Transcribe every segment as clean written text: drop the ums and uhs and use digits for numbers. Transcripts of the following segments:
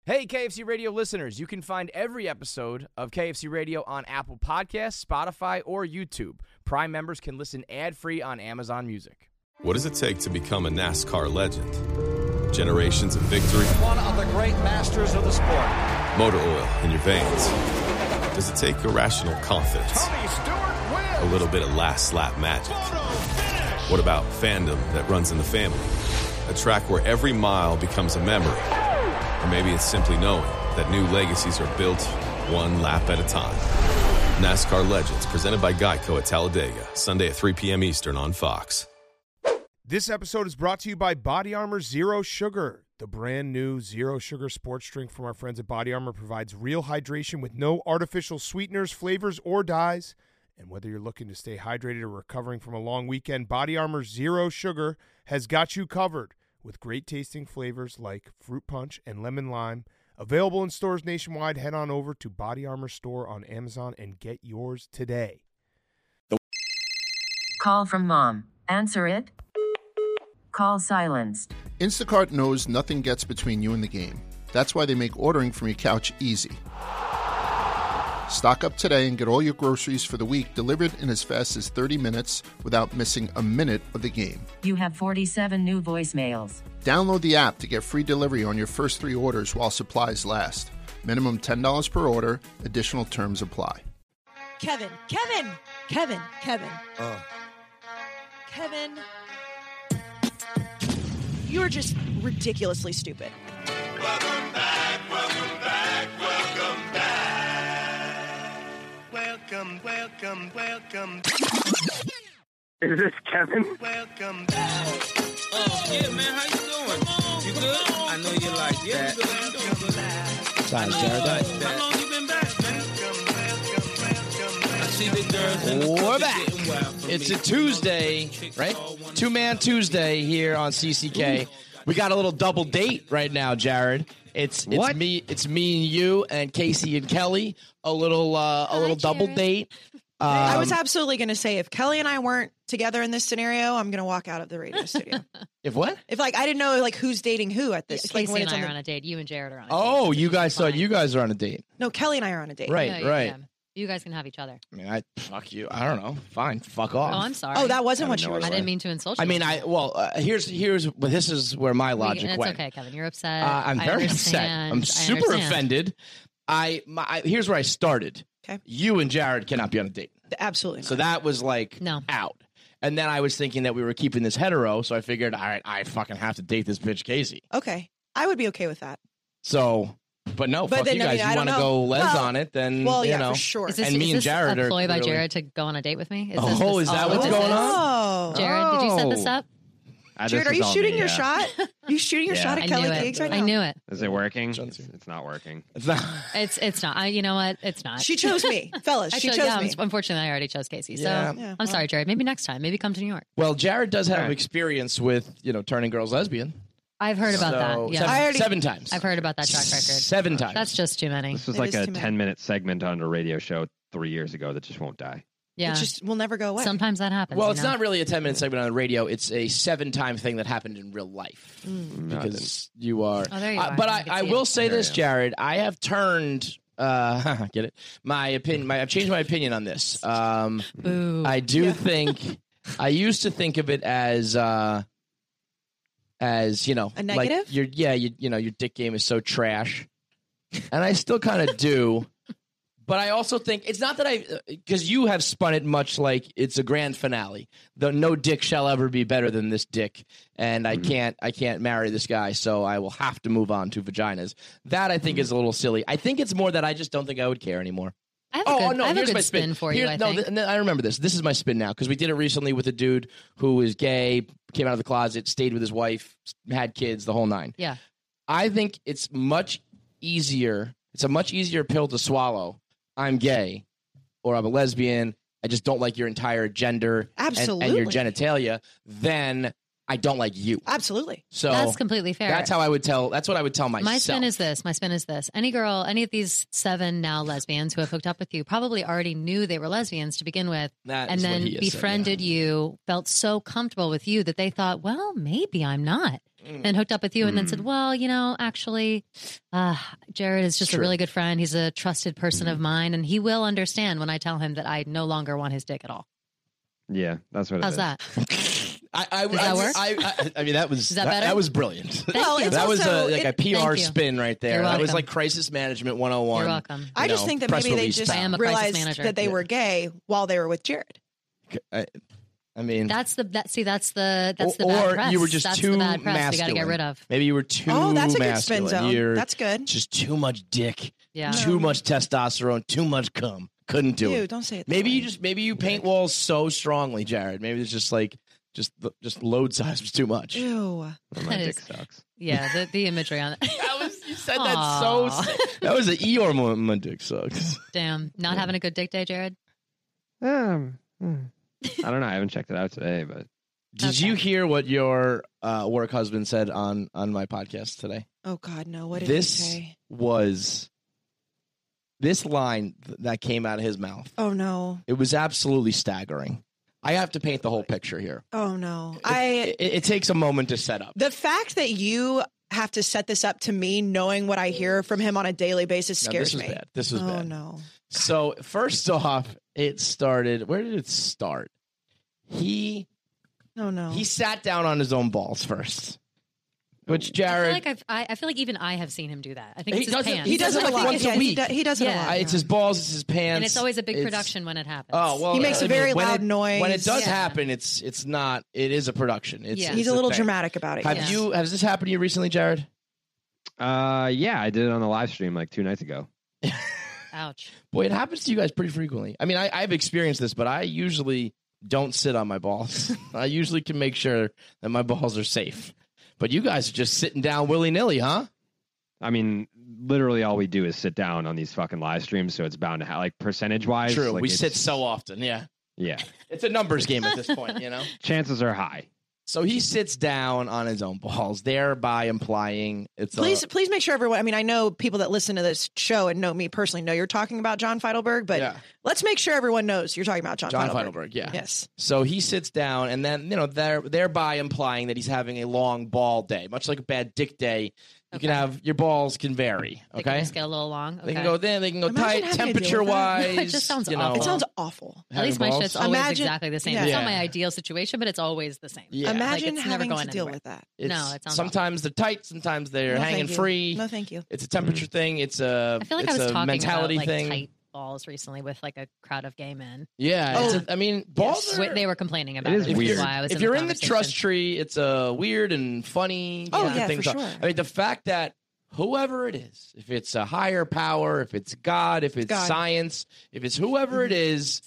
Hey, KFC Radio listeners, you can find every episode of KFC Radio on Apple Podcasts, Spotify, or YouTube. Prime members can listen ad-free on Amazon Music. What does it take to become a NASCAR legend? Generations of victory? One of the great masters of the sport. Motor oil in your veins? Does it take irrational confidence? Tony Stewart wins. A little bit of last lap magic? What about fandom that runs in the family? A track where every mile becomes a memory? Or maybe it's simply knowing that new legacies are built one lap at a time. NASCAR Legends, presented by Geico at Talladega, Sunday at 3 p.m. Eastern on Fox. This episode is brought to you by Body Armor Zero Sugar. The brand new Zero Sugar sports drink from our friends at Body Armor provides real hydration with no artificial sweeteners, flavors, or dyes. And whether you're looking to stay hydrated or recovering from a long weekend, Body Armor Zero Sugar has got you covered with great tasting flavors like fruit punch and lemon lime. Available in stores nationwide. Head on over to Body Armor store on Amazon and get yours today. Call from mom. Answer it. Call silenced. Instacart knows nothing gets between you and the game. That's why they make ordering from your couch easy. Stock up today and get all your groceries for the week delivered in as fast as 30 minutes without missing a minute of the game. You have 47 new voicemails. Download the app to get free delivery on your first 3 orders while supplies last. Minimum $10 per order. Additional terms apply. Kevin. You're just ridiculously stupid. Welcome back. Welcome. Is this Kevin? Welcome back. Oh, yeah, man, how you doing? You good? I know you like that. Sorry, Jared. How long you been back, man? I see the girls in the We're cookie back. getting wild for It's me. a Tuesday, right? Two-man Tuesday here on CCK. We got a little double date right now, Jared. It's me and you and Casey and Kelly. A little double date. I was absolutely going to say, if Kelly and I weren't together in this scenario, I'm going to walk out of the radio studio. If what? If I didn't know who's dating who at this. Casey when and it's I are on a date. You and Jared are on a date. Oh, you guys thought you guys are on a date. No, Kelly and I are on a date. Right, right. Yeah. You guys can have each other. I mean, fuck you. I don't know. Fine, fuck off. Oh, I'm sorry. Oh, that wasn't what you were I saying. didn't mean to insult you. I mean, this is where my logic It's went. okay, Kevin. You're upset. I'm I very understand. upset. I'm I super understand. offended. Here's where I started. Okay. You and Jared cannot be on a date. Absolutely not. So that was out. And then I was thinking that we were keeping this hetero, so I figured, all right, I fucking have to date this bitch Casey. Okay. I would be okay with that. So, but no, fuck then, you guys. I you don't want to know. go les Well, on it, then, well, yeah, you know. for sure. Is this, and me is and this Jared a are ploy by really- Jared to go on a date with me? Is that what's going on? Oh. Jared, did you set this up? Jared, are you shooting your shot? Are you shooting your shot at I Kelly knew it. Cakes right now? I knew it. Is it working? It's not working. It's not. It's not. You know what? It's not. She chose me. Fellas, she chose me. Unfortunately, I already chose Casey. So Yeah. I'm sorry, Jared. Maybe next time. Maybe come to New York. Well, Jared does have experience with, turning girls lesbian. I've heard about that. Yeah. Seven times. I've heard about that track record. 7 times. That's just too many. This was like a 10-minute segment on a radio show 3 years ago that just won't die. Yeah. It just will never go away. Sometimes that happens. Well, it's not really a 10-minute segment on the radio. It's a 7-time thing that happened in real life. Because you are. Oh, there you are. But I can I see will it. say this, Jared. I have turned. Get it? My opinion. I've changed my opinion on this. Boo. I do think. I used to think of it as a negative. like your dick game is so trash, and I still kind of do. But I also think it's not that because you have spun it much like it's a grand finale. The no dick shall ever be better than this dick, and I can't marry this guy, so I will have to move on to vaginas. That I think is a little silly. I think it's more that I just don't think I would care anymore. I have a here's good my spin for you, I think. I remember this. This is my spin now because we did it recently with a dude who is gay, came out of the closet, stayed with his wife, had kids, the whole nine. Yeah. I think it's much easier. It's a much easier pill to swallow. I'm gay, or I'm a lesbian. I just don't like your entire gender and your genitalia. Then I don't like you. Absolutely. So that's completely fair. That's how I would tell. That's what I would tell myself. My spin is this. Any girl, any of these 7 now lesbians who have hooked up with you probably already knew they were lesbians to begin with, That and is what then he has said, befriended you, felt so comfortable with you that they thought, well, maybe I'm not. and hooked up with you and then said, well, actually, Jared is just a really good friend. He's a trusted person of mine, and he will understand when I tell him that I no longer want his dick at all. Yeah, that's what it is. How's that? Does that work? I mean, that was Is that better? That was brilliant. Well, it's that was also, a PR Thank you. spin right there. You're That was welcome. like crisis management 101. You're welcome. I just think that press maybe they release just I am a style. crisis realized manager. that they were gay while they were with Jared. I mean, That's the bad or press. you were just that's too the bad press masculine. we got to get rid of. Maybe you were too Oh, that's a good masculine. spin zone. You're That's good. just too much dick. Yeah. Too much testosterone. Too much cum. Couldn't do Ew, it. don't say it. that Maybe way. you paint walls so strongly, Jared. Maybe it's just like just load size was too much. Ew. My dick sucks. Yeah, the imagery on it. You said that so. That was an Eeyore moment. My dick sucks. Damn, not having a good dick day, Jared. I don't know. I haven't checked it out today, but Did you hear what your work husband said on my podcast today? Oh God, no! What did he say? This line that came out of his mouth. Oh no! It was absolutely staggering. I have to paint the whole picture here. Oh no! It takes a moment to set up. The fact that you have to set this up to me, knowing what I hear from him on a daily basis, scares me. This was bad. Oh no! So first off, it started. Where did it start? He sat down on his own balls first, which Jared. I feel like even I have seen him do that. I think He it's his does it- pants. he does it like once a week. He does it a lot. It's his balls, it's his pants, and it's always a big production when it happens. Oh well, He makes a very when loud it- noise. When it does Yeah. happen, it's not. It is a production. It's, Yeah. it's He's a little thing. dramatic about it. Has this happened to you recently, Jared? yeah, I did it on the live stream like 2 nights ago. Ouch. Boy, it happens to you guys pretty frequently. I mean, I've experienced this, but I usually don't sit on my balls. I usually can make sure that my balls are safe. But you guys are just sitting down willy-nilly, huh? I mean, literally all we do is sit down on these fucking live streams, so it's bound to have, like, percentage-wise. True, like, we it's- sit so often, yeah. Yeah. It's a numbers game at this point, you know? Chances are high. So he sits down on his own balls, thereby implying it's Please make sure everyone. I mean, I know people that listen to this show and know me personally know you're talking about John Feidelberg, but Yeah. let's make sure everyone knows you're talking about John Feidelberg, yeah. Yes. So he sits down, and then thereby implying that he's having a long ball day, much like a bad dick day. You can have your balls can vary. They Okay, can just get a little long. Okay. they can go there, they can go Imagine tight, having to deal temperature with that. wise. It just sounds awful. It sounds awful. At least my shit's always Imagine- exactly the same. yeah. It's not Yeah. my ideal situation, but it's always the same. Yeah. Imagine Like, it's never having going to deal anywhere. with that. No, it sounds sometimes they're tight, sometimes they're No, hanging thank you. free. No, thank you. It's a temperature thing. It's a I feel like it's I was a talking mentality about like thing. tight balls recently with like a crowd of gay men. Yeah, Oh. I mean, balls. Wait, Are, they were complaining about is it. which weird. Why I was if you're in the conversation. trust tree, it's a weird and funny. Oh, you know, yeah, things for are- sure. I mean, the fact that whoever it is, if it's a higher power, if it's God, if it's God. science, if it's whoever it is,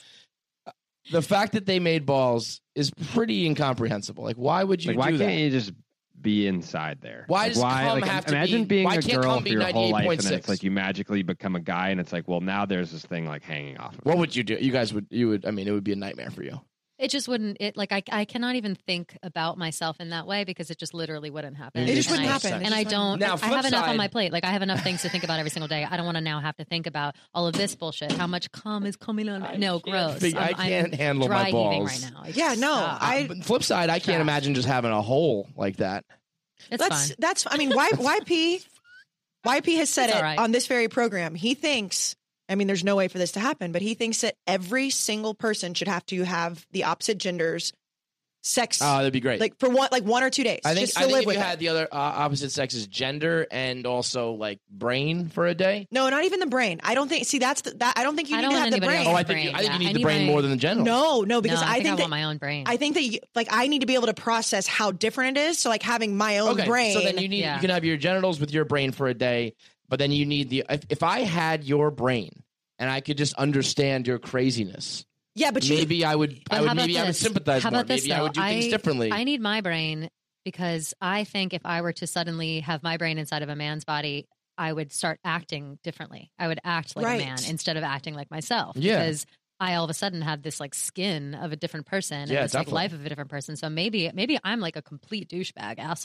the fact that they made balls is pretty incomprehensible. Like, why would you Like, why do that? can't you just be inside there? Why Like, does cum like, have to imagine be- being why a can't girl cum for be your whole life, and then 98.6? it's like you magically become a guy, and it's like, well, now there's this thing like hanging off of What would you do? You guys would. You would. I mean, it would be a nightmare for you. It just wouldn't. It like I cannot even think about myself in that way because it just literally wouldn't happen. It just And wouldn't I- happen. It's And I just don't. Now, I flip have enough side- on my plate. Like I have enough things to think about every single day. I don't want to now have to think about all of this bullshit. How much cum is coming on? No, gross. I can't handle dry my heaving balls. right now. Yeah, no, I. But flip side, I can't Trash. imagine just having a hole like that. It's fine. That's. I mean, YP has said It's it all right. on this very program. He thinks. I mean, there's no way for this to happen, but he thinks that every single person should have to have the opposite gender's sex. Oh, that'd be great. Like for 1 or 2 days. I think, just I to think live if with you it. had the other opposite sex's gender and also like brain for a day. No, not even the brain. I don't think. See, that's that. I don't think you I need don't to have want the anybody brain. Oh, else's I think you, brain. I think Yeah, you need I the need brain my- more than the genitals. No, because No, I think I think want that my own brain. I think that like I need to be able to process how different it is. So like having my own Okay, brain. so then you need Yeah. you can have your genitals with your brain for a day, but then you need the if I had your brain and I could just understand your craziness. yeah, but you, Maybe I would. But I would how about maybe I would this? sympathize How more. about this, Maybe I would do though? things differently. I need my brain because I think if I were to suddenly have my brain inside of a man's body, I would start acting differently. I would act like Right. a man instead of acting like myself. Yeah. Because I all of a sudden have this like skin of a different person and Yeah, this like definitely. life of a different person. So maybe I'm like a complete douchebag asshole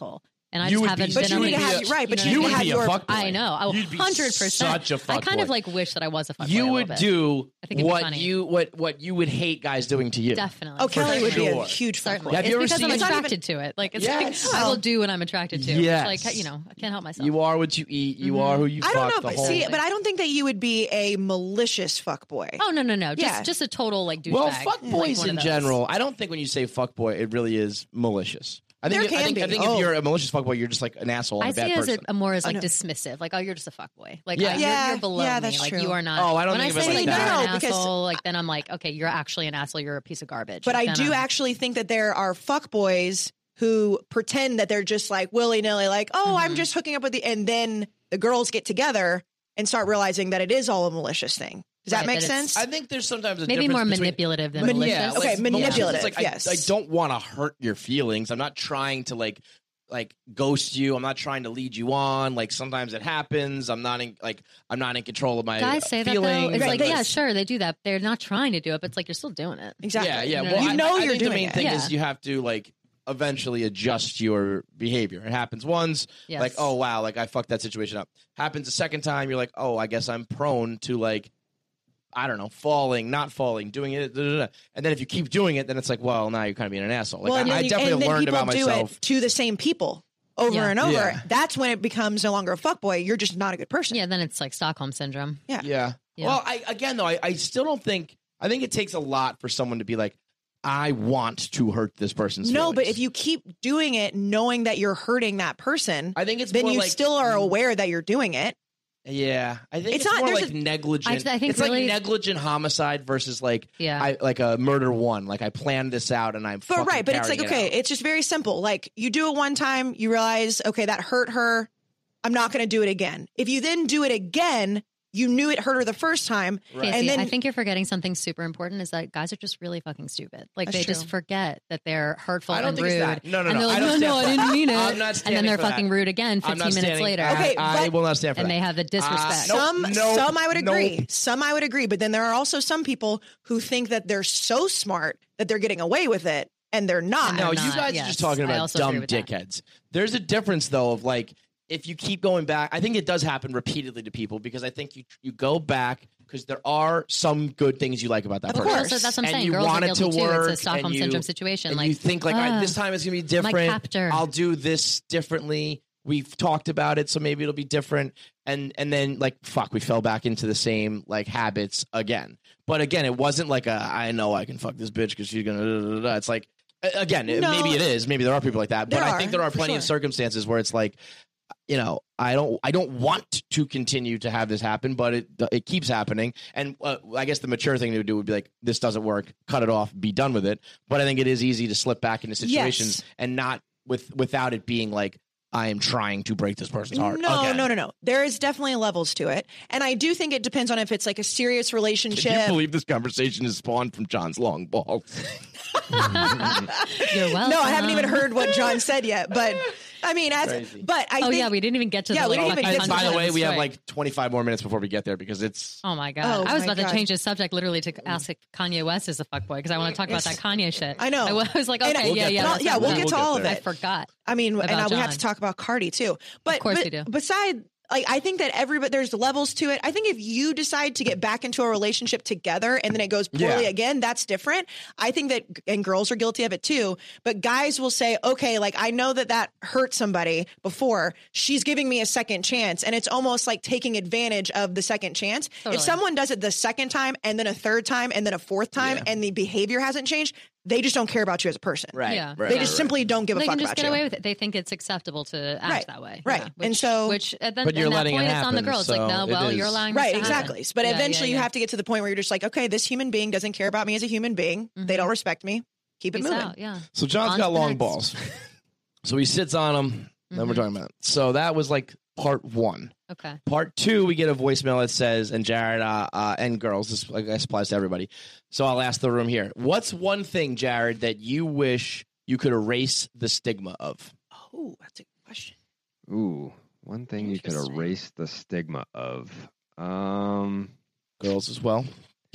And I just haven't been on the right, but you would be a fuckboy. I know, You'd be 100%. such a fuckboy. I kind of like wish that I was a fuckboy. You would do what you would hate guys doing to you. Definitely. Oh, Kelly would be a sure. huge fuckboy. Have It's you ever because seen? I'm attracted to it. Like it's Yes. like I will do what I'm attracted to. Yes. Which, like I can't help myself. You are what you eat. You are who you I fuck. don't know, the but whole see, thing. but I don't think that you would be a malicious fuckboy. Oh no. Yeah. Just a total like douchebag. Well, like fuckboys one in of those. general, I don't think when you say fuckboy, it really is malicious. I think There can be. I think Oh. if you're a malicious fuckboy, you're just like an asshole and I a bad see it person. as more as like no. dismissive. Like, oh, you're just a fuckboy. Like, Yeah. you're below Yeah, me. that's Like, true. you are not. Oh, I don't when think I of it say like like that. you're No, an because- asshole, like then I'm like, okay, you're actually an asshole. You're a piece of garbage. But Like, I then do I'm- actually think that there are fuckboys who pretend that they're just like willy nilly, like, oh, I'm just hooking up with the, and then the girls get together and start realizing that it is all a malicious thing. Does that Right, make that it's- sense? I think there's sometimes a maybe difference more between- manipulative than Mani- malicious. yeah, okay, like, manipulative, It's like yes. I don't want to hurt your feelings. I'm not trying to like ghost you. I'm not trying to lead you on. Like sometimes it happens. I'm not in control of my Guys say that though. feelings. It's like, Right. yeah, sure, they do that. They're not trying to do it, but it's like you're still doing it. Exactly. Yeah. You know Well, what I mean? I I you're think the doing main it. thing Yeah. is you have to like eventually adjust your behavior. It happens once, Yes. like, oh wow, like I fucked that situation up. Happens a second time, you're like, oh, I guess I'm prone to like, I don't know, falling, not falling, doing it, and then if you keep doing it, then it's like, well, now you're kind of being an asshole. Like and I then- definitely and then learned people about do myself. it to the same people over Yeah. and over. Yeah. That's when it becomes no longer a fuckboy. You're just not a good person. Yeah, then it's like Stockholm syndrome. Yeah. Yeah. Yeah. Well, I still don't think. I think it takes a lot for someone to be like, I want to hurt this person's No, but feelings. if you keep doing it, knowing that you're hurting that person, I think it's then more you like, still are aware that you're doing it. Yeah, I think It's it's not- more there's like negligent. I think it's really- like negligent homicide versus like Yeah. like a murder one. Like I planned this out and I'm. But right, but it's like, okay, it's just very simple. Like you do it one time, you realize, okay, that hurt her. I'm not going to do it again. If you then do it again, you knew it hurt her the first time. Casey, And then I think you're forgetting something super important is that guys are just really fucking stupid. Like That's they true. just forget that they're hurtful I don't and think it's rude. that. No, and no. they're like, I don't no, I stand for didn't that. mean it. I'm not And standing then they're for that. fucking rude again I'm 15 not minutes standing- later. Okay, I but- will not stand for and that. they have the disrespect. Nope. Some I would agree. Nope. Some I would agree. But then there are also some people who think that they're so smart that they're getting away with it, and they're not. No, They're you not, guys are yes. just talking I about also agree dumb with that. dickheads. There's a difference though of like if you keep going back. I think it does happen repeatedly to people because I think you go back because there are some good things you like about that Of person. course. So that's what I'm And saying. you Girls are want it guilty to too. work, It's a Stockholm and you- syndrome situation. And Like you think like, all right, this time it's gonna be different. captor. I'll do this differently. We've talked about it, so maybe it'll be different. And then like fuck, we fell back into the same like habits again. But again, it wasn't like I know I can fuck this bitch because she's gonna. It's like again, No. maybe it is. Maybe there are people like that. But There I think there are for plenty of sure. circumstances where it's like, you know, I don't want to continue to have this happen, but it keeps happening. And I guess the mature thing to do would be like, this doesn't work, cut it off, be done with it. But I think it is easy to slip back into situations Yes. and not without it being like, I am trying to break this person's heart. again. No. There is definitely levels to it. And I do think it depends on if it's like a serious relationship. Can you believe this conversation is spawned from John's long balls? You're welcome. No, I haven't even heard what John said yet. But I mean, Crazy. but I Oh think yeah, we didn't even get to Yeah, the we little didn't even like, get to By the way, we have story. like 25 more minutes before we get there because it's. Oh my god! Oh, I was my about God. to change the subject literally to ask if Kanye West is a fuckboy because I want to talk about that Kanye shit. I know. I was like, And okay, we'll yeah, get yeah, there. that's yeah, not we'll bad. get to all of there. I it. forgot. I mean, and About we have to John. talk about Cardi too. But Of course we do. Beside, like, I think that there's levels to it. I think if you decide to get back into a relationship together and then it goes poorly Yeah. again, that's different. I think that, and girls are guilty of it too. But guys will say, okay, like I know that hurt somebody before. She's giving me a second chance, and it's almost like taking advantage of the second chance. Totally. If someone does it the second time and then a third time and then a fourth time, Yeah. and the behavior hasn't changed, they just don't care about you as a person. Right. Yeah. right, They just right. simply don't give a They fuck can just about get you. away with it. They think it's acceptable to act Right. that way. Right. Yeah. And so- which at But you're that letting it point, it's on the happen, girl. It's like, so no, it well, is. you're allowing Right, this to exactly. happen. But Yeah, eventually yeah, you yeah. have to get to the point where you're just like, okay, this human being doesn't care about me as a human being. They don't respect me. Keep it Peace moving. out, yeah. So John's On got to the long next. balls. So he sits on them. Then we're talking about. So that was like part one. Okay. Part two, we get a voicemail that says, and Jared and girls, this I guess applies to everybody. So I'll ask the room here. What's one thing, Jared, that you wish you could erase the stigma of? Oh, that's a good question. Ooh, one thing you could Interesting. erase the stigma of. Girls as well.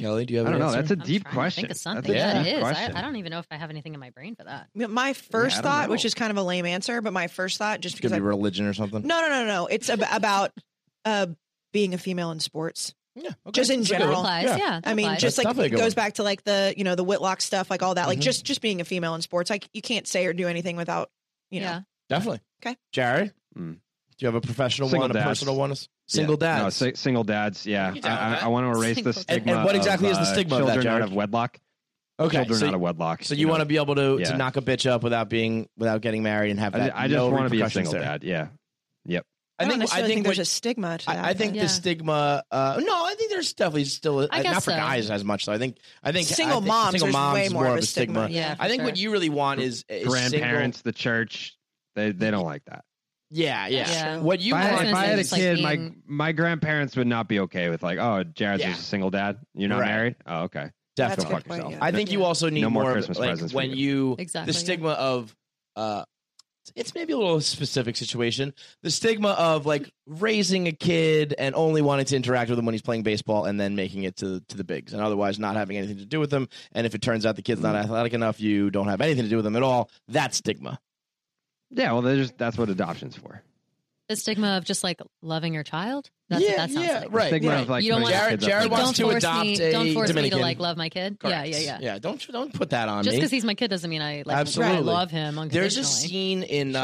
Kelly, do you have I don't an know. answer? That's a I'm deep trying to question. think of That's something. a Yeah, deep it is. question. I don't even know if I have anything in my brain for that. My first Yeah, I don't thought, know. which is kind of a lame answer, but my first thought, just Could because be religion or something. no. It's about being a female in sports. Yeah, okay. Just in That's a good general. one. Applies. Yeah, that I mean, applies. just That's like definitely a it good goes one. back to like the Whitlock stuff, like all that, like Mhm. just being a female in sports. Like you can't say or do anything without, yeah. Definitely. Okay. Jared, Mm. do you have a professional Single one, a dads. personal one? Single No, dads. single dads. Yeah, You can tell that. I want to erase the Single stigma. And what exactly of, is the stigma of that, children out Jared? of wedlock? Okay, Children so, out of wedlock. so you want to be able to Yeah. knock a bitch up without getting married and have that. I just no want to be a repercussions single there. dad. Yeah. Yep. I don't necessarily think there's what- a stigma to that. I think Yeah. the stigma. No, I think there's definitely still. I guess not for so. guys as much. So I think Single I think moms, Single there's moms way is more more of of a a stigma. stigma. Yeah, I think for what sure. you really want is Grandparents, the church, they don't like that. Yeah. Yeah. What you If I, was want? if gonna I say had a just, like, kid, being- my grandparents would not be okay with like, oh, Jared's Yeah. just a single dad. You're not Right. married. Oh, okay. That's Definitely. a good point, yeah. I think you also need No more more of, Christmas like presents for when you. you Exactly, the yeah. stigma of it's maybe a little specific situation. The stigma of like raising a kid and only wanting to interact with him when he's playing baseball and then making it to the bigs and otherwise not having anything to do with him. And if it turns out the kid's not athletic enough, you don't have anything to do with him at all. That's stigma. Yeah, well, that's what adoption's for. The stigma of just like loving your child. That's what that sounds like. right. Stigma right. of like You don't putting want- your kids up Jared for wants adoption. to Don't force adopt me, a don't force me Dominican. to like love my kid. Correct. Yeah. Don't put that on Just me. because he's my kid doesn't mean I like Absolutely. love him unconditionally. There's a scene in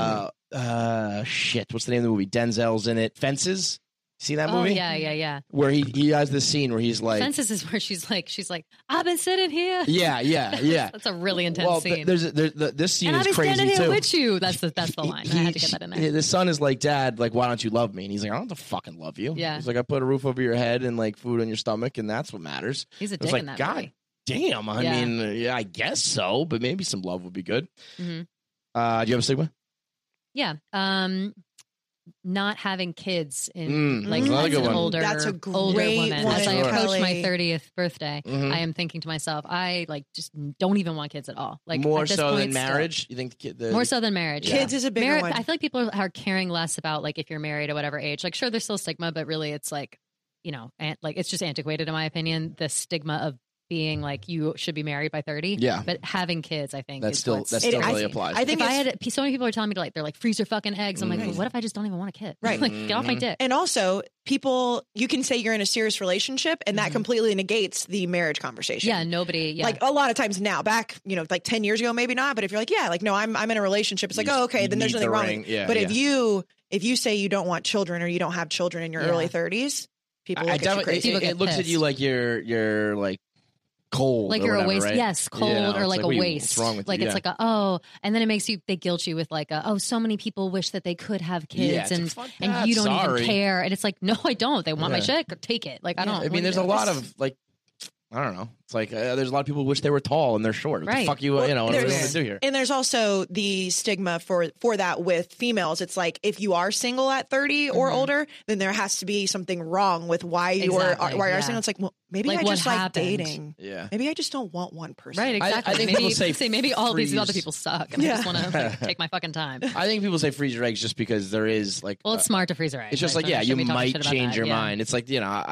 shit. What's the name of the movie? Denzel's in it. Fences. See that Oh movie? yeah. Where he has this scene where he's like, Fences is where she's like, I've been sitting here. yeah. That's a really intense Well, scene. this scene and I've is been crazy standing here too. with you. That's the line. I had to get that in there. The son is like, Dad, like, why don't you love me? And he's like, I don't have to fucking love you. Yeah. He's like, I put a roof over your head and like food on your stomach, and that's what matters. He's a It's dick like, in that God movie. damn. I Yeah. mean, yeah, I guess so, but maybe some love would be good. Mhm. Do you have a stigma? Yeah. Not having kids in like that's another as good an one. older, That's a older great woman. one, As I Sure. approach my Kelly. 30th birthday, Mhm. I am thinking to myself, I like just don't even want kids at all. Like More at this so point, than still. marriage? You think More so than marriage. Kids is a bigger one. I feel like people are caring less about like if you're married at whatever age. Like, sure, there's still stigma, but really, it's like, like it's just antiquated in my opinion. The stigma of being like you should be married by 30. Yeah. But having kids, I think That is still what's- that still I really think- applies. I think if I it's- had so many people are telling me to like they're like freeze your fucking eggs. I'm like, well, what if I just don't even want a kid? Right. Like, get off my dick. And also, you can say you're in a serious relationship, and that completely negates the marriage conversation. Yeah, nobody. Yeah, Like a lot of times now, back like 10 years ago, maybe not. But if you're like, like, no, I'm in a relationship. It's like, You- oh, okay, you then there's need nothing the wrong. ring. With it. Yeah, but yeah. if you say you don't want children or you don't have children in your early 30s, people look at you definitely crazy. People it get looks at pissed. you like you're like cold, like or you're whatever, a waste. right? Yes, cold Yeah, or it's like a what waste. What's wrong with like you? it's like and then it makes they guilt you with like so many people wish that they could have Yeah, kids it's like, fuck and that, you don't sorry. even care. And it's like, no, I don't. They want my Yeah. shit. Take it. Like I don't. I mean, there's a lot of like, I don't know. It's like there's a lot of people who wish they were tall and they're short. What the Right. fuck you, what are we there's- going to do here? And there's also the stigma for that with females. It's like if you are single at 30 or older, then there has to be something wrong with why you Exactly, are yeah. single. It's like, well, maybe Like, I what just like happened? dating. Yeah. Maybe I just don't want one person. Right, exactly. I think maybe people say maybe all these other freeze. people suck, and I just want to take my fucking time. I think people say freeze your eggs just because there is like. Well, it's smart to freeze your eggs. It's just right? like, So yeah, I you shouldn't be talking might shit about change that. your Yeah. mind. It's like,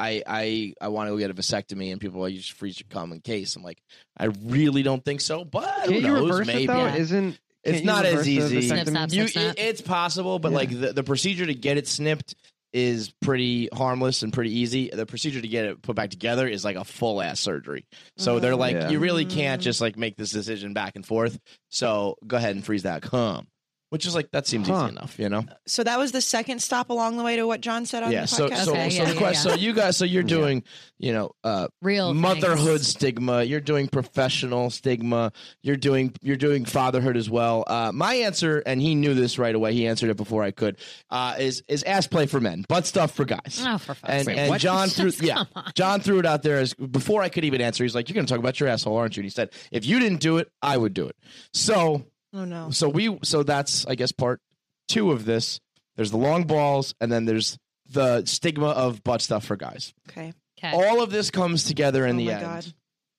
I want to go get a vasectomy, and people are like, you just freeze your cum in case. I'm like, I really don't think so, but who Can't you knows? reverse Maybe it though? Yeah. Isn't it's can't you not as reverse the easy. Snip, vasectomy? snap, You, snap. it's possible, but like the procedure to get it snipped is pretty harmless and pretty easy. The procedure to get it put back together is like a full ass surgery. So they're like, Yeah. you really can't just like make this decision back and forth. So go ahead and freeze that cum, which is like that seems easy enough, you know? So that was the second stop along the way to what John said on Yeah. the So podcast. so Okay, so yeah, the question. yeah. So you guys, so you're doing, Real motherhood things. stigma. You're doing professional stigma. You're doing fatherhood as well. My answer, and he knew this right away. He answered it before I could. Is ass play for men, butt stuff for guys. Oh, for fuck's And sake. and What? John threw Come on. John threw it out there as before I could even answer. He's like, "You're going to talk about your asshole, aren't you?" And he said, "If you didn't do it, I would do it." So Oh no. so that's I guess part 2 of this. There's the long balls, and then there's the stigma of butt stuff for guys. Okay. Okay. All of this comes together in Oh the my end. God.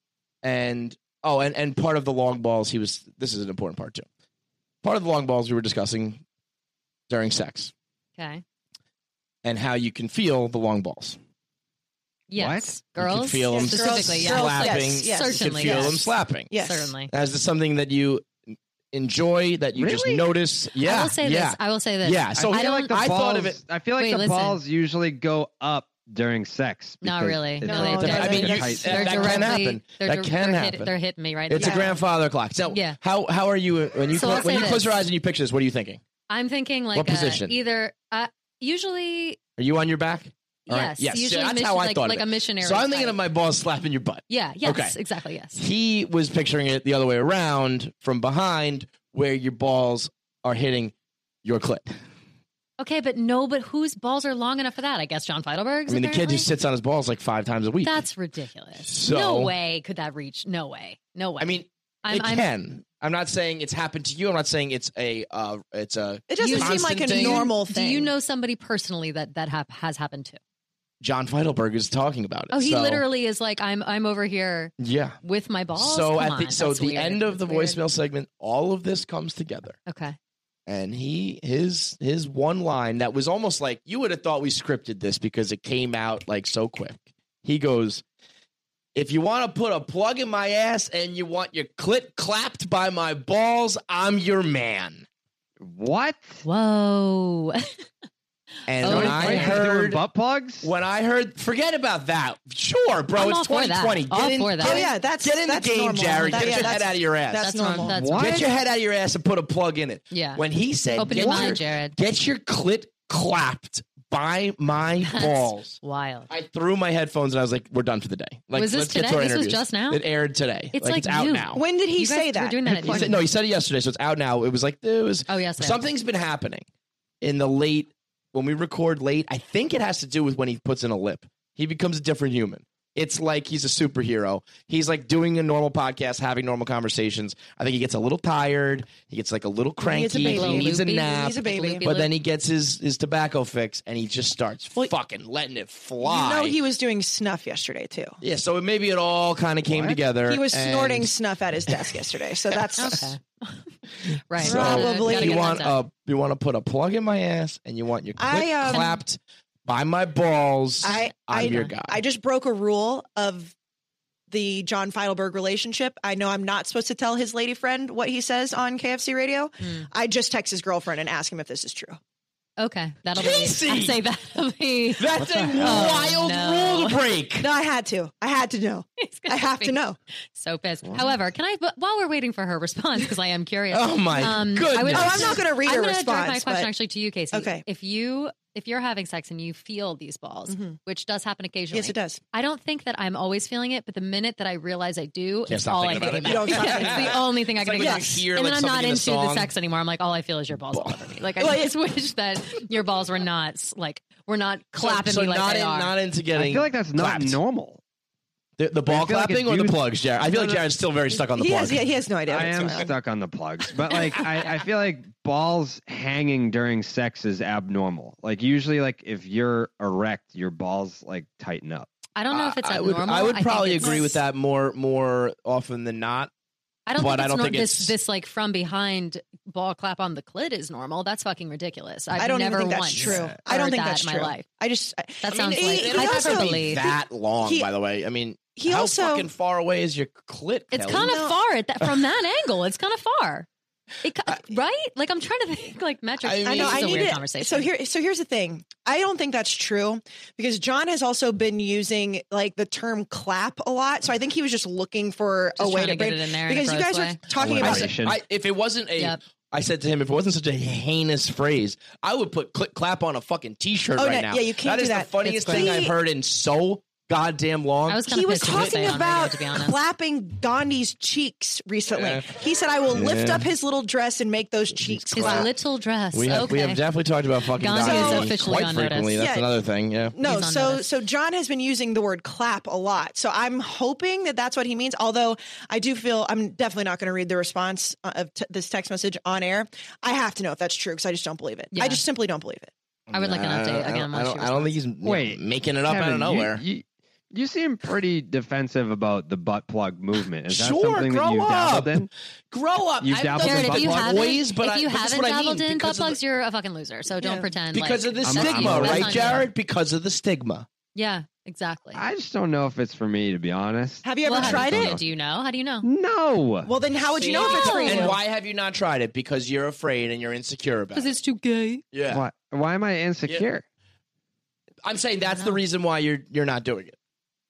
And part of the long balls, this is an important part too. Part of the long balls we were discussing during sex Okay. and how you can feel the long balls. Yes. You Girls? could feel them Specifically, yes. slapping. Yes, yes. You could Certainly, feel yes. them slapping. Yes. Certainly. Is this something that you enjoy, that you just notice? Yeah. I will say this. Yeah. So I don't. I thought of it. I feel like Wait, the listen. balls usually go up during sex. Not because really. it's No, like they don't. I mean, tight- They're that can directly- happen. That can happen. They're hitting me right It's now. a grandfather clock. So Yeah. how are you when you So I'll when say you close this. your eyes and you picture this? What are you thinking? I'm thinking like What position? either usually Are you on your back? All right. yes. Usually that's how I like, thought like of it. a missionary. So I'm thinking type. of my balls slapping your butt. Yeah. Yes. Okay. Exactly. Yes. He was picturing it the other way around, from behind, where your balls are hitting your clit. Okay, but whose balls are long enough for that? I guess John Feidelberg's. I mean, the kid apparently? who sits on his balls like 5 times a week. That's ridiculous. So- no way could that reach. No way. No way. I mean, it can. I'm not saying it's happened to you. I'm not saying it's a. It doesn't seem constant like a thing. normal do thing. you know somebody personally that has happened to? John Feidelberg is talking about it. Oh, he So, literally is like, I'm over here Yeah. with my balls. So Come at on, the that's weird. end of the That's weird. voicemail segment, all of this comes together. Okay. And his one line that was almost like you would have thought we scripted this because it came out like so quick. He goes, "If you want to put a plug in my ass and you want your clit clapped by my balls, I'm your man." What? Whoa. And Oh, when okay. I Doing heard butt plugs? forget about that. Sure, bro, I'm it's all for that. 2020. All for that. Oh yeah, that's Get in the game, normal. Jared. That- Get yeah, your head that's- out of your ass. That's normal. What? Get your head out of your ass and put a plug in it. Yeah. When he said, Open your mind, Jared. Get your clit clapped by my balls. Wild. I threw my headphones and I was like, "We're done for the day." Like, Was this let's get to today? our This was interviews. just now? It aired today. It's like like it's out new. now. When did he You guys say were that? doing that at He said, no, he said it yesterday, so it's out now. It was like Oh, yes. something's been happening in the late when we record late. I think it has to do with when he puts in a lip. He becomes a different human. It's like he's a superhero. He's like doing a normal podcast, having normal conversations. I think he gets a little tired. He gets like a little cranky. He's a baby. He needs a Loopy. nap. He's a baby. Loopy. But then he gets his tobacco fix and he just starts fucking letting it fly. You know he was doing snuff yesterday too. Yeah, so maybe it all kind of came together. He was and snorting snuff at his desk yesterday. So that's Okay. Right. So Probably. Gotta you get want that done. you want to put a plug in my ass and you want your clit I, clapped by my balls. I'm your guy. I just broke a rule of the John Feidelberg relationship. I know I'm not supposed to tell his lady friend what he says on KFC radio. I just text his girlfriend and ask him if this is true. Okay. That'll Casey! be. I say that'll be. That's a Oh, wild no. rule to break. No, I had to. I had to know. I have to know. So pissed. However, can I? But while we're waiting for her response, because I am curious. Oh my goodness. I would, Oh, I'm not going to read I'm her gonna direct my response. question But actually to you, Casey. Okay. If you're having sex and you feel these balls, which does happen occasionally, yes, it does. I don't think that I'm always feeling it, but the minute that I realize I do, Can't it's stop all I thinking think about about. it. You don't stop It's thinking the about it. only thing I can like think when about. you hear, And like, then I'm not something in a into the song. sex anymore. I'm like, all I feel is your balls all over me. Like I just wish that your balls were not clapping so me like not they in, are. not into getting I feel like that's not clapped. normal. The ball I feel like clapping if or the you- plugs, Jared? I feel like Jared's still very stuck on the He plug. has no idea. I what's am going on. stuck on the plugs, but like I feel like balls hanging during sex is abnormal. Like usually, like if you're erect, your balls like tighten up. I don't know if it's I abnormal. would think probably it's- agree with that more often than not. I don't but think I it's don't nor- think it's- this like from behind ball clap on the clit is normal. That's fucking ridiculous. I've I don't never even think once that's true. heard I don't think that that's in true. my life. I just That sounds he- like he It also- doesn't hyperbole. that long, He- by the way. I mean, he how also- fucking far away is your clit? It's Kelly? kind of No. far from that angle. It's kind of far. Right? Like I'm trying to think like metrics. I I know. This is I a need weird to. conversation. So here's the thing. I don't think that's true because John has also been using like the term clap a lot. So I think he was just looking for Just a way trying to get bring it in there in a because you gross guys way. are talking I about. said- Alliteration. if it wasn't a, Yep. I said to him, if it wasn't such a heinous phrase, I would put click clap on a fucking t-shirt Oh, right no, now. yeah, you can't That do is that. the funniest It's thing great. I've heard in so goddamn long. I was kind He of was pissed to say talking on radio, about to be honest. clapping Gandhi's cheeks recently. Yeah. He said, "I will lift Yeah. up his little dress and make those cheeks His clap." little dress. we have okay. definitely talked about fucking Gandhi is Gandhi officially quite on frequently. notice. That's Yeah. another thing. Yeah. No, He's on so notice. John has been using the word clap a lot. So I'm hoping that that's what he means. Although I do feel I'm definitely not going to read the response of this text message on air. I have to know if that's true because I just don't believe it. Yeah. I just simply don't believe it. I would like an update again. I don't think he's Wait, making it up out Kevin, of nowhere. You seem pretty defensive about the butt plug movement. Is that Sure, something that grow you've dabbled up. in? Grow up. You've dabbled Jared, in if butt you plug? haven't, ways, but if you but this is haven't what I mean, dabbled in because butt of the- plugs, you're a fucking loser. So don't pretend because like, of the I'm- stigma, I'm- right, That's Jared? Because of the stigma. Yeah, exactly. I just don't know if it's for me, to be honest. Have you ever Well, tried it? Do you know? How do you know? No. Well, then how would you know if it's for you? And why have you not tried it? Because you're afraid and you're insecure about Because it. it's too gay. Yeah. Why am I insecure? I'm saying that's the reason why you're not doing it.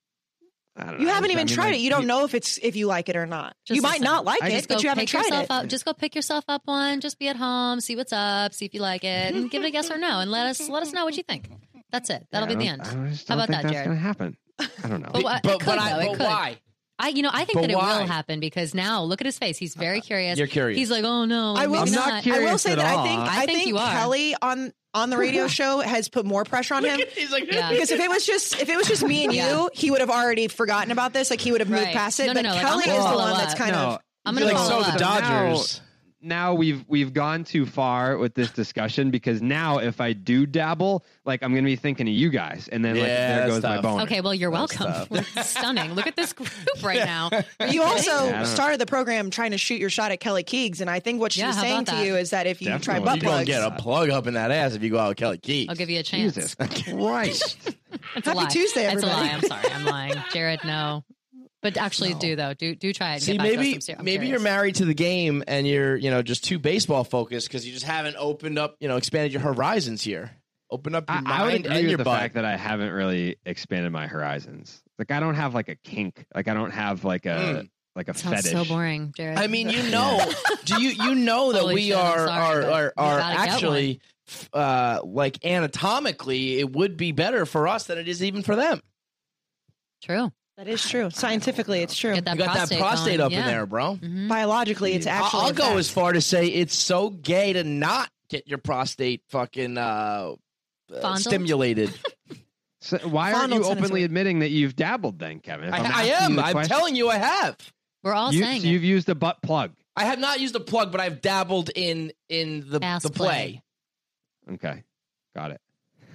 I don't know. You haven't I even mean, tried like, it. You don't know if you like it or not. Just You might listen. not like Just it, but go you haven't pick tried yourself it. Up, just go pick yourself up one. Just be at home, see what's up, see if you like it, and give it a yes or no, and let us know what you think. That's it. That'll be the end. I just How don't about think that, that's Jared? going to happen. I don't know. But But why? I think But that it why? will happen because now look at his face. He's very curious. You're curious. He's like, oh no, I will. maybe not not. I will curious say at that all. I think you are. Kelly on the radio show has put more pressure on him. He's like, Yeah. Because if it was just me and you, he would have already forgotten about this. Like he would have moved Right. past it. No, but like, Kelly I'm is gonna the follow one up. that's kind of. I'm You're gonna like, follow so up. the Dodgers. Now we've gone too far with this discussion because now if I do dabble, like I'm gonna be thinking of you guys, and then like Yeah, there that's goes my tough. boner. Okay, well, you're That's welcome. We're stunning. Look at this group right now. You also Yeah, I don't- started the program trying to shoot your shot at Kelly Keegs, and I think what she Yeah, was how saying about to that? you is that if you try Definitely. butt You don't plugs, get a plug up in that ass if you go out with Kelly Key. I'll give you a chance. Jesus Christ! It's a Happy lie. Tuesday, It's a everybody. lie. I'm sorry. I'm lying. Jared, no. But actually, do though. Do try it. And See, get back to us. maybe I'm ser- I'm maybe you're curious. married to the game and you're just too baseball focused because you just haven't opened up, expanded your horizons here. Open up your I would mind agree and with your the butt. fact that I haven't really expanded my horizons. Like I don't have like a kink. Like I don't have like a Sounds fetish. so boring, Jared. I mean, do you know that Holy we shit, I'm are sorry, but are you gotta get actually like anatomically it would be better for us than it is even for them. True. that is true. Scientifically, it's true. Get that You got that prostate going. up Yeah. in there, bro. Mhm. Biologically, it's actually. I'll a go fact. as far to say it's so gay to not get your prostate fucking Fondled? stimulated. So why aren't Fondled you openly sentiment. admitting that you've dabbled then, Kevin? If I'm I asking you am. the I'm question- telling you, I have. We're all saying so it. you've used a butt plug. I have not used a plug, but I've dabbled in Ass the play. Okay, got it.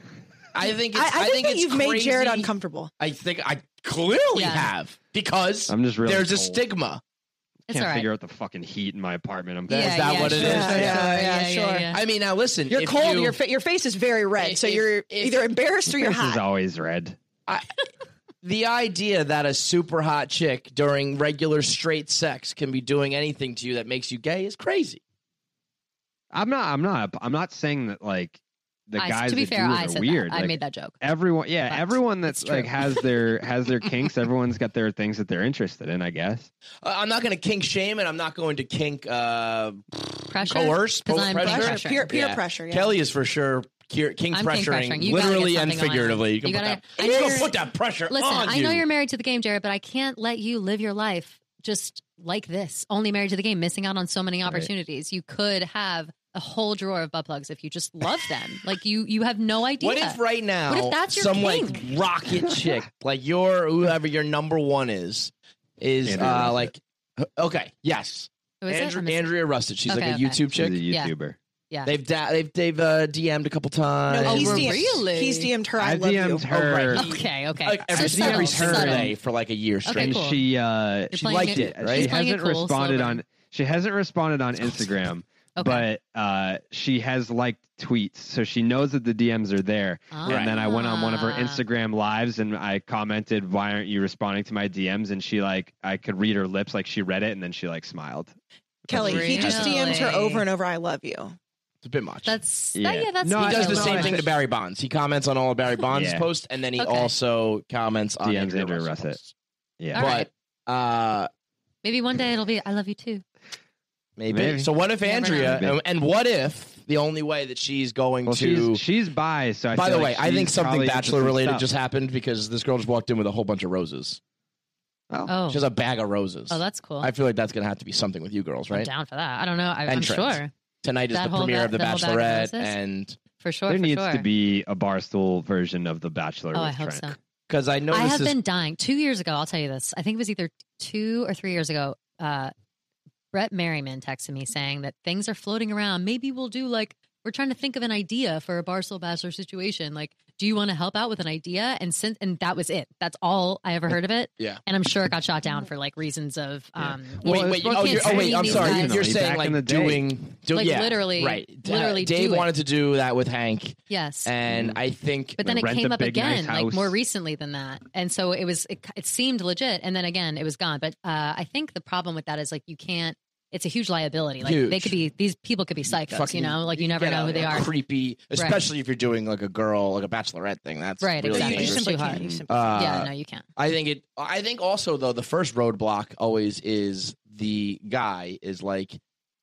I think it's, I think that it's you've made crazy. Jared uncomfortable. I think I clearly Yeah. have because I'm just really there's a cold. stigma. It's Can't all right. figure out the fucking heat in my apartment. I'm Yeah, Is that yeah, what it sure, is? Sure, Yeah, sure. yeah. I mean, now listen, You're if cold. you- Your face is very red, so if- you're if- either embarrassed or you're This is hot. always red. the idea that a super hot chick during regular straight sex can be doing anything to you that makes you gay is crazy. I'm not saying that like the guys to be that fair, do I it are said weird. that. I Like, made that joke. everyone, But everyone that's it's true. like has their kinks. Everyone's got their things that they're interested in. I guess. I'm not going to kink shame, and I'm not going to kink Pressure? coerce, 'Cause I'm pressure. kink pressure. Peer pressure. Yeah. Kelly is for sure kink I'm kink pressuring, pressuring. You gotta literally get and something going on. figuratively. You can You put gotta- that, I know you can you're- put that pressure Listen, on I know you. you're married to the game, Jared, but I can't let you live your life just like this, only married to the game, missing out on so many opportunities. You could have a whole drawer of butt plugs if you just love them. Like you have no idea. What if right now What if that's your some kink? like rocket chick, like whoever your number one is Andrea Russet. like okay, yes, Who is it? I missed it. Andrea Russet. She's Okay, like a okay. YouTube chick. She's a Yeah. YouTuber. Yeah. They've DM'd a couple times. No, he's Oh, DM'd, really? he's DM'd her. I I've love you. DM'd her. Okay, okay. like every So every subtle, Sunday subtle. for like a year straight. Okay, And cool. she playing liked it- it, right? She She's playing it hasn't cool, responded slow on. burn. She hasn't responded on Instagram, Okay. but she has liked tweets, so she knows that the DMs are there. And then I went on one of her Ah. Instagram lives, and I commented, "Why aren't you responding to my DMs?" And she I could read her lips, like she read it, and then she smiled. Kelly, he just DMs her Really? over and over. I love you. It's a bit much. That's Yeah. that's No, he I does the know, same I thing to just- Barry Bonds. He comments on all of Barry Bonds' Yeah. posts, and then he Okay. also comments on DMs Andrea Russell's Russet. posts. Yeah, All right. But maybe one day it'll be I love you too. maybe. So what if You never Andrea? know. And what if the only way that she's going well, to? she's bi, so I By feel the like way, I think she's something probably into Bachelor some related stuff. just happened because this girl just walked in with a whole bunch of roses. Oh. She has a bag of roses. Oh, that's cool. I feel like that's going to have to be something with you girls, I'm right? down for that. I don't know. I'm Entrance. sure. Tonight is That the whole premiere of The the whole bag of Bachelorette, roses? and For sure. There for needs sure. to be a Barstool version of The Bachelor. Oh, with I hope Trent. so. because I know I this have is been dying. 2 years ago, I'll tell you this. I think it was either 2 or 3 years ago. Brett Merriman texted me saying that things are floating around. Maybe we'll do we're trying to think of an idea for a Barstool Bachelor situation. Like, do you want to help out with an idea? And that was it. That's all I ever heard of it. Yeah. And I'm sure it got shot down for like reasons of Wait, I'm sorry. You're saying like doing like yeah, literally, right. literally. Dave wanted to do that with Hank. Yes. And I think, but then it came up again, nice like more recently than that, and so it seemed legit, and then again it was gone. But I think the problem with that is like you can't. It's a huge liability. Like they could be, these people could be psychos, you know, like you never know who they are. Creepy, especially if you're doing like a girl, like a bachelorette thing. That's right. really Exactly. dangerous. You simply can't. Yeah, no, you can't. I think also though the first roadblock always is the guy is like,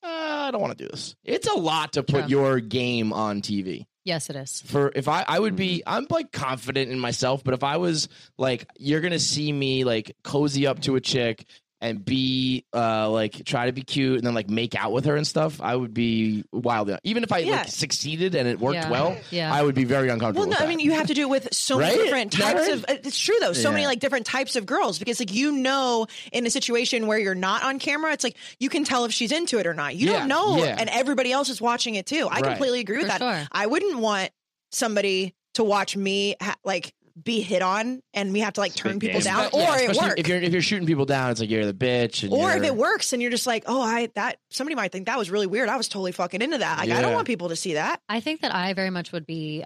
I don't want to do this. It's a lot to put your game on TV. Yes, it is. If I would be, I'm like confident in myself, but if I was like, you're gonna see me like cozy up to a chick and be like try to be cute and then like make out with her and stuff, I would be wild. Even if I like succeeded and it worked well, I would be very uncomfortable. Well, no, I mean you have to do it with so many different types of. It's true though, so many like different types of girls because like in a situation where you're not on camera, it's like you can tell if she's into it or not. You don't know, and everybody else is watching it too. I completely agree with that. Sure. I wouldn't want somebody to watch me be hit on and we have to like turn people down or it works. If you're shooting people down, it's like you're the bitch. And or if it works and you're just like, somebody might think that was really weird. I was totally fucking into that. Like I don't want people to see that. I think that I very much would be.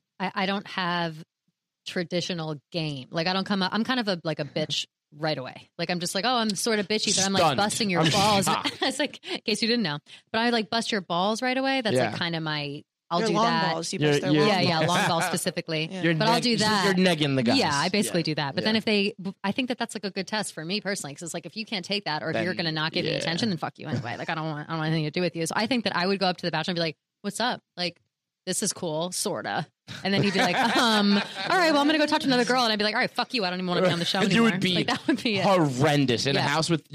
I don't have traditional game. Like I don't come up. I'm kind of a bitch right away. Like I'm just like, I'm sort of bitchy, but I'm like busting your balls. It's like in case you didn't know, but I like bust your balls right away. That's like kind of my. I'll do long that. Balls. You bust their long balls. Long balls specifically. But I'll do that. You're negging the guys. Yeah, I basically do that. But then I think that's like a good test for me personally, because it's like if you can't take that, or if you're going to not give me attention, then fuck you anyway. Like I don't want anything to do with you. So I think that I would go up to the Bachelor and be like, "What's up? Like this is cool, sorta." And then he'd be like, all right, well, I'm going to go talk to another girl. And I'd be like, all right, fuck you. I don't even want to be on the show anymore. You would be, like, that would be horrendous in a house with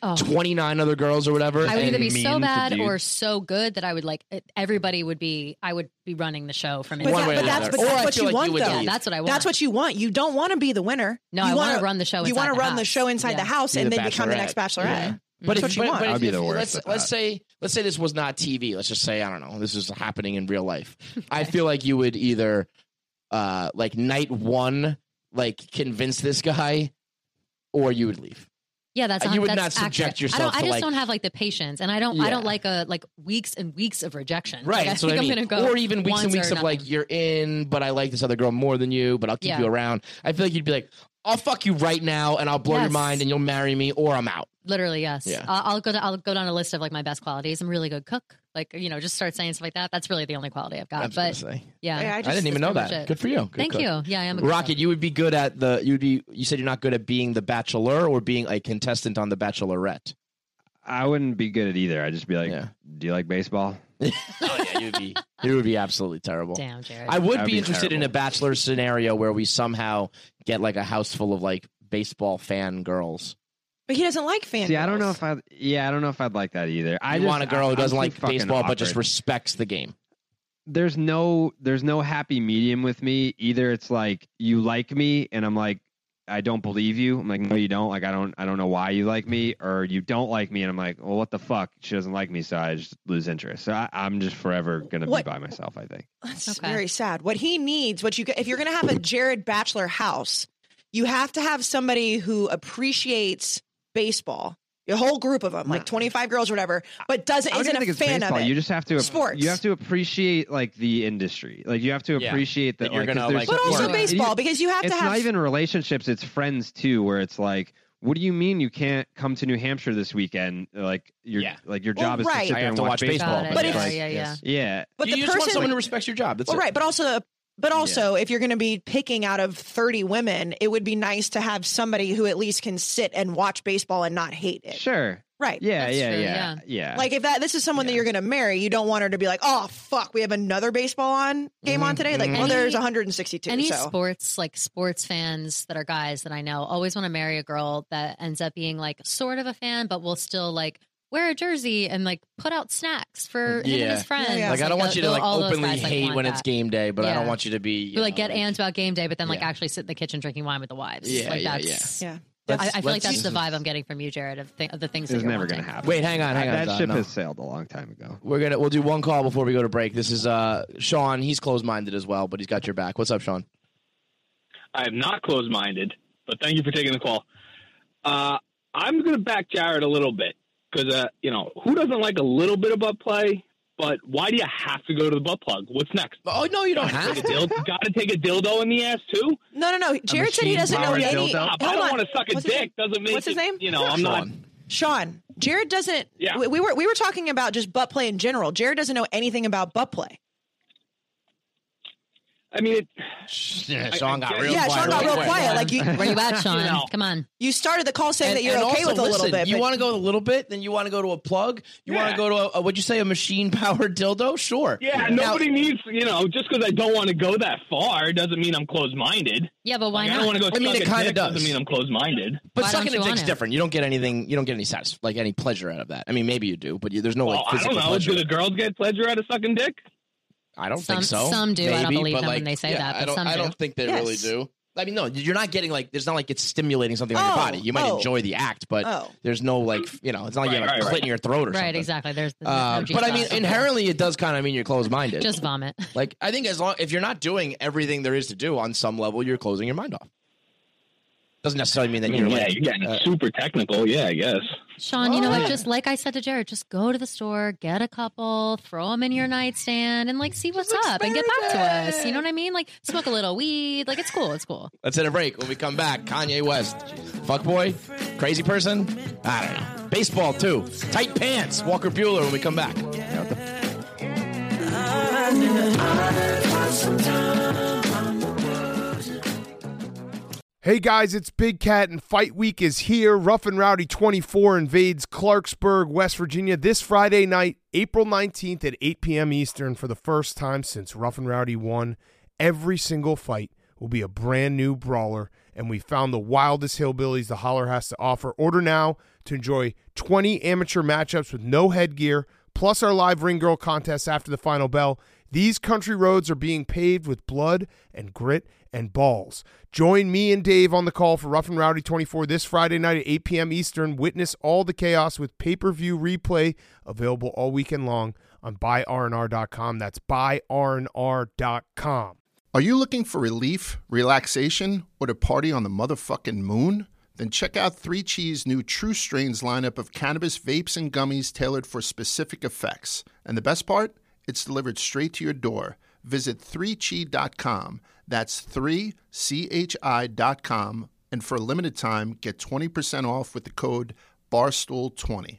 29 other girls or whatever. I would either be so bad or so good that I would everybody would be, I would be running the show from inside. But that's what you want, though. Yeah, that's what I want. That's what you want. You don't want to be the winner. No, I want to run the show inside You want to run the show inside the house and then become the next Bachelorette. Yeah. But that's what you want. I'd be the worst. Let's say this was not TV. Let's just say, I don't know, this is happening in real life. I feel like you would either like night one, like convince this guy, or you would leave. Yeah, that's you would that's not subject accurate. yourself. I just don't have like the patience, and I don't like weeks and weeks of rejection. Right, like, so I'm gonna go, or even weeks and weeks of like you're in, but I like this other girl more than you, but I'll keep you around. I feel like you'd be like, I'll fuck you right now, and I'll blow your mind, and you'll marry me, or I'm out. Literally, yes. Yeah. I'll go down a list of like my best qualities. I'm a really good cook. Like, just start saying stuff like that. That's really the only quality I've got. But yeah, I didn't even know that. Good for you. Good Thank cook. you. Yeah, I am a good Rocket, cook. you would be good at you said you're not good at being the Bachelor or being a contestant on the Bachelorette. I wouldn't be good at either. I'd just be like, do you like baseball? You would be absolutely terrible. Damn, Jared. I would be be interested terrible. in a Bachelor scenario where we somehow get like a house full of like baseball fan girls. But he doesn't like fan. See, I don't know if I'd like that either. I want a girl who doesn't like baseball awkward. but just respects the game. There's no happy medium with me. Either it's like you like me and I'm like, I don't believe you. I'm like, no, you don't. Like, I don't know why you like me, or you don't like me, and I'm like, well, what the fuck? She doesn't like me, so I just lose interest. So I'm just forever gonna be by myself, I think. That's very sad. What he needs, if you're gonna have a Jared Bachelor house, you have to have somebody who appreciates baseball. A whole group of them, like 25 girls or whatever, but isn't a fan of it. You just have to sports. You have to appreciate like the industry. Like you have to appreciate that. You're gonna but also baseball, because you have to have. It's not even relationships; it's friends too. Where it's like, what do you mean you can't come to New Hampshire this weekend? Like your job is to sit there and watch baseball. But yeah. But you just want someone who respects your job. That's it. Right, but also, if you're going to be picking out of 30 women, it would be nice to have somebody who at least can sit and watch baseball and not hate it. Sure. Right. Yeah. Like if this is someone that you're going to marry, you don't want her to be like, oh fuck, we have another baseball game on today. Like, well, there's 162. Any sports fans that are guys that I know always want to marry a girl that ends up being like sort of a fan, but will still like wear a jersey and like put out snacks for him and his friends. Like I don't want you to like openly guys, hate when it's game day, but I don't want you to be like get amped about game day, but then like actually sit in the kitchen drinking wine with the wives. Yeah, like, yeah. I feel like that's the vibe I'm getting from you, Jared, of the things that It's you're never wanting. going to happen. Wait, hang on. That Don, ship no. has sailed a long time ago. We'll do one call before we go to break. This is Sean. He's closed-minded as well, but he's got your back. What's up, Sean? I am not closed-minded, but thank you for taking the call. I'm going to back Jared a little bit because, who doesn't like a little bit of butt play? But why do you have to go to the butt plug? What's next? Oh, no, you don't have to. Got to take a dildo in the ass, too? No. Jared said he doesn't know any. If I don't want to suck a dick, doesn't mean What's his name? I'm not. Sean. Jared doesn't. Yeah. We were talking about just butt play in general. Jared doesn't know anything about butt play. I mean, Sean got real quiet. Yeah, Sean got real quiet. Like Where you at, Sean? Come on. You started the call saying that you're And okay also, with a little listen, bit. You but- want to go a little bit, then you want to go to a plug. You want to go to what'd you say, a machine-powered dildo? Sure. Yeah, nobody needs, just because I don't want to go that far doesn't mean I'm closed-minded. Yeah, but why I not? don't want to go. I mean, it kind of does. Doesn't mean I'm closed-minded. But Why sucking don't a you dick's want different. You don't get anything. You don't get any any pleasure out of that. I mean, maybe you do, but there's no I physical don't know. pleasure. Do the girls get pleasure out of sucking dick? I don't think so. Some do. Maybe, I don't believe but them when they say that, but some I do. don't think they really do. I mean, no, you're not getting it's not like it's stimulating something on your body. You might enjoy the act, but there's no it's not like you have a clit in your throat or something. Right, exactly. There's no but I mean, G-spot. inherently, it does kind of mean you're closed-minded. Just vomit. Like, I think if you're not doing everything there is to do on some level, you're closing your mind off. Doesn't necessarily mean that you're you're getting super technical. Yeah, I guess. Sean, you know what? Just like I said to Jared, just go to the store, get a couple, throw them in your nightstand, and see what's up, and get back to us. You know what I mean? Like smoke a little weed. Like it's cool. It's cool. Let's hit a break. When we come back, Kanye West, fuckboy, crazy person. I don't know. Baseball too. Tight pants. Walker Bueller. When we come back. Hey guys, it's Big Cat and Fight Week is here. Rough and Rowdy 24 invades Clarksburg, West Virginia this Friday night, April 19th at 8 p.m. Eastern. For the first time since Rough and Rowdy won, every single fight will be a brand new brawler, and we found the wildest hillbillies the Holler has to offer. Order now to enjoy 20 amateur matchups with no headgear, plus our live ring girl contest after the final bell. These country roads are being paved with blood and grit and balls. Join me and Dave on the call for Rough and Rowdy 24 this Friday night at 8 p.m. Eastern. Witness all the chaos with pay-per-view replay available all weekend long on buyrnr.com. That's buyrnr.com. Are you looking for relief, relaxation, or to party on the motherfucking moon? Then check out 3 Cheese' new True Strains lineup of cannabis vapes and gummies tailored for specific effects. And the best part? It's delivered straight to your door. Visit 3chi.com. That's 3chi.com. And for a limited time, get 20% off with the code BARSTOOL20.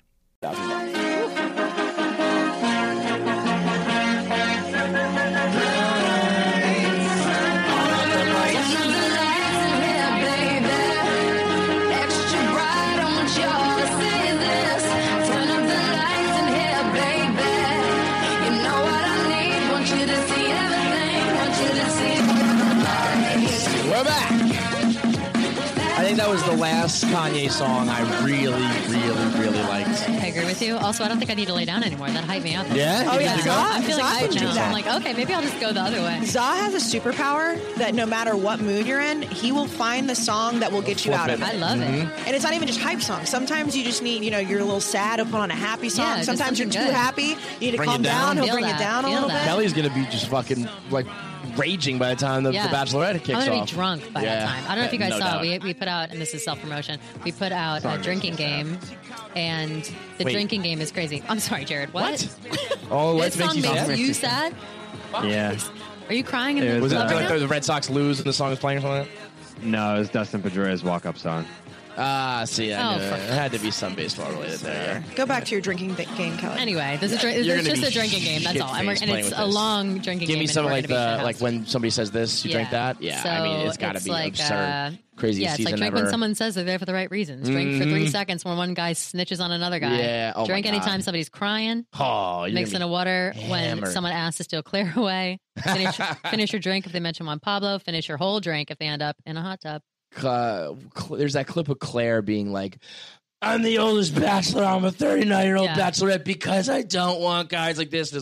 We're back. I think that was the last Kanye song I really liked. I agree with you. Also, I don't think I need to lay down anymore. That hyped me up. Yeah? Oh, yeah. I'm feeling Zah hyped can do now. that. I'm like, okay, maybe I'll just go the other way. Zah has a superpower that no matter what mood you're in, he will find the song that will get you out of it. I love it. And it's not even just hype songs. Sometimes you just need, you're a little sad, he'll put on a happy song. Yeah, just Sometimes you're something too good. happy, you need to Bring calm it down. down. He'll Feel bring that. it down a Feel little that. bit. Kelly's going to be just fucking raging by the time the Bachelorette kicks off. I'm going to be drunk by that time. I don't know if you guys no saw, doubt. we put out, and this is self-promotion, we put out a drinking game, and the Wait. drinking game is crazy. I'm sorry, Jared. What? Oh, This let's make song you makes sad? you sad? Yeah. Are you crying in It the Was it club like right now? the Red Sox lose and the song was playing or something like that? No, it was Dustin Pedroia's walk-up song. See, I Oh, knew for it. It had to be some baseball related there. Go back to your drinking game, Kelly. Anyway, this is You're it's gonna just be a drinking game. That's all. And shit-faced it's playing with a this. long drinking Give game. me and some we're like gonna be the shithoused. like when somebody says this, you drink that. Yeah, So I mean it's got to be like, absurd. Craziest yeah, it's season like drink ever. when someone says they're there for the right reasons. Drink for 3 seconds when one guy snitches on another guy. Yeah, oh my drink God. anytime somebody's crying. Oh, you're Mix in gonna a water when hammered. someone asks to steal Claire away. Finish your drink if they mention Juan Pablo. Finish your whole drink if they end up in a hot tub. There's that clip of Claire being like, I'm the oldest bachelor. I'm a 39-year-old Yeah. bachelorette because I don't want guys like this. There's like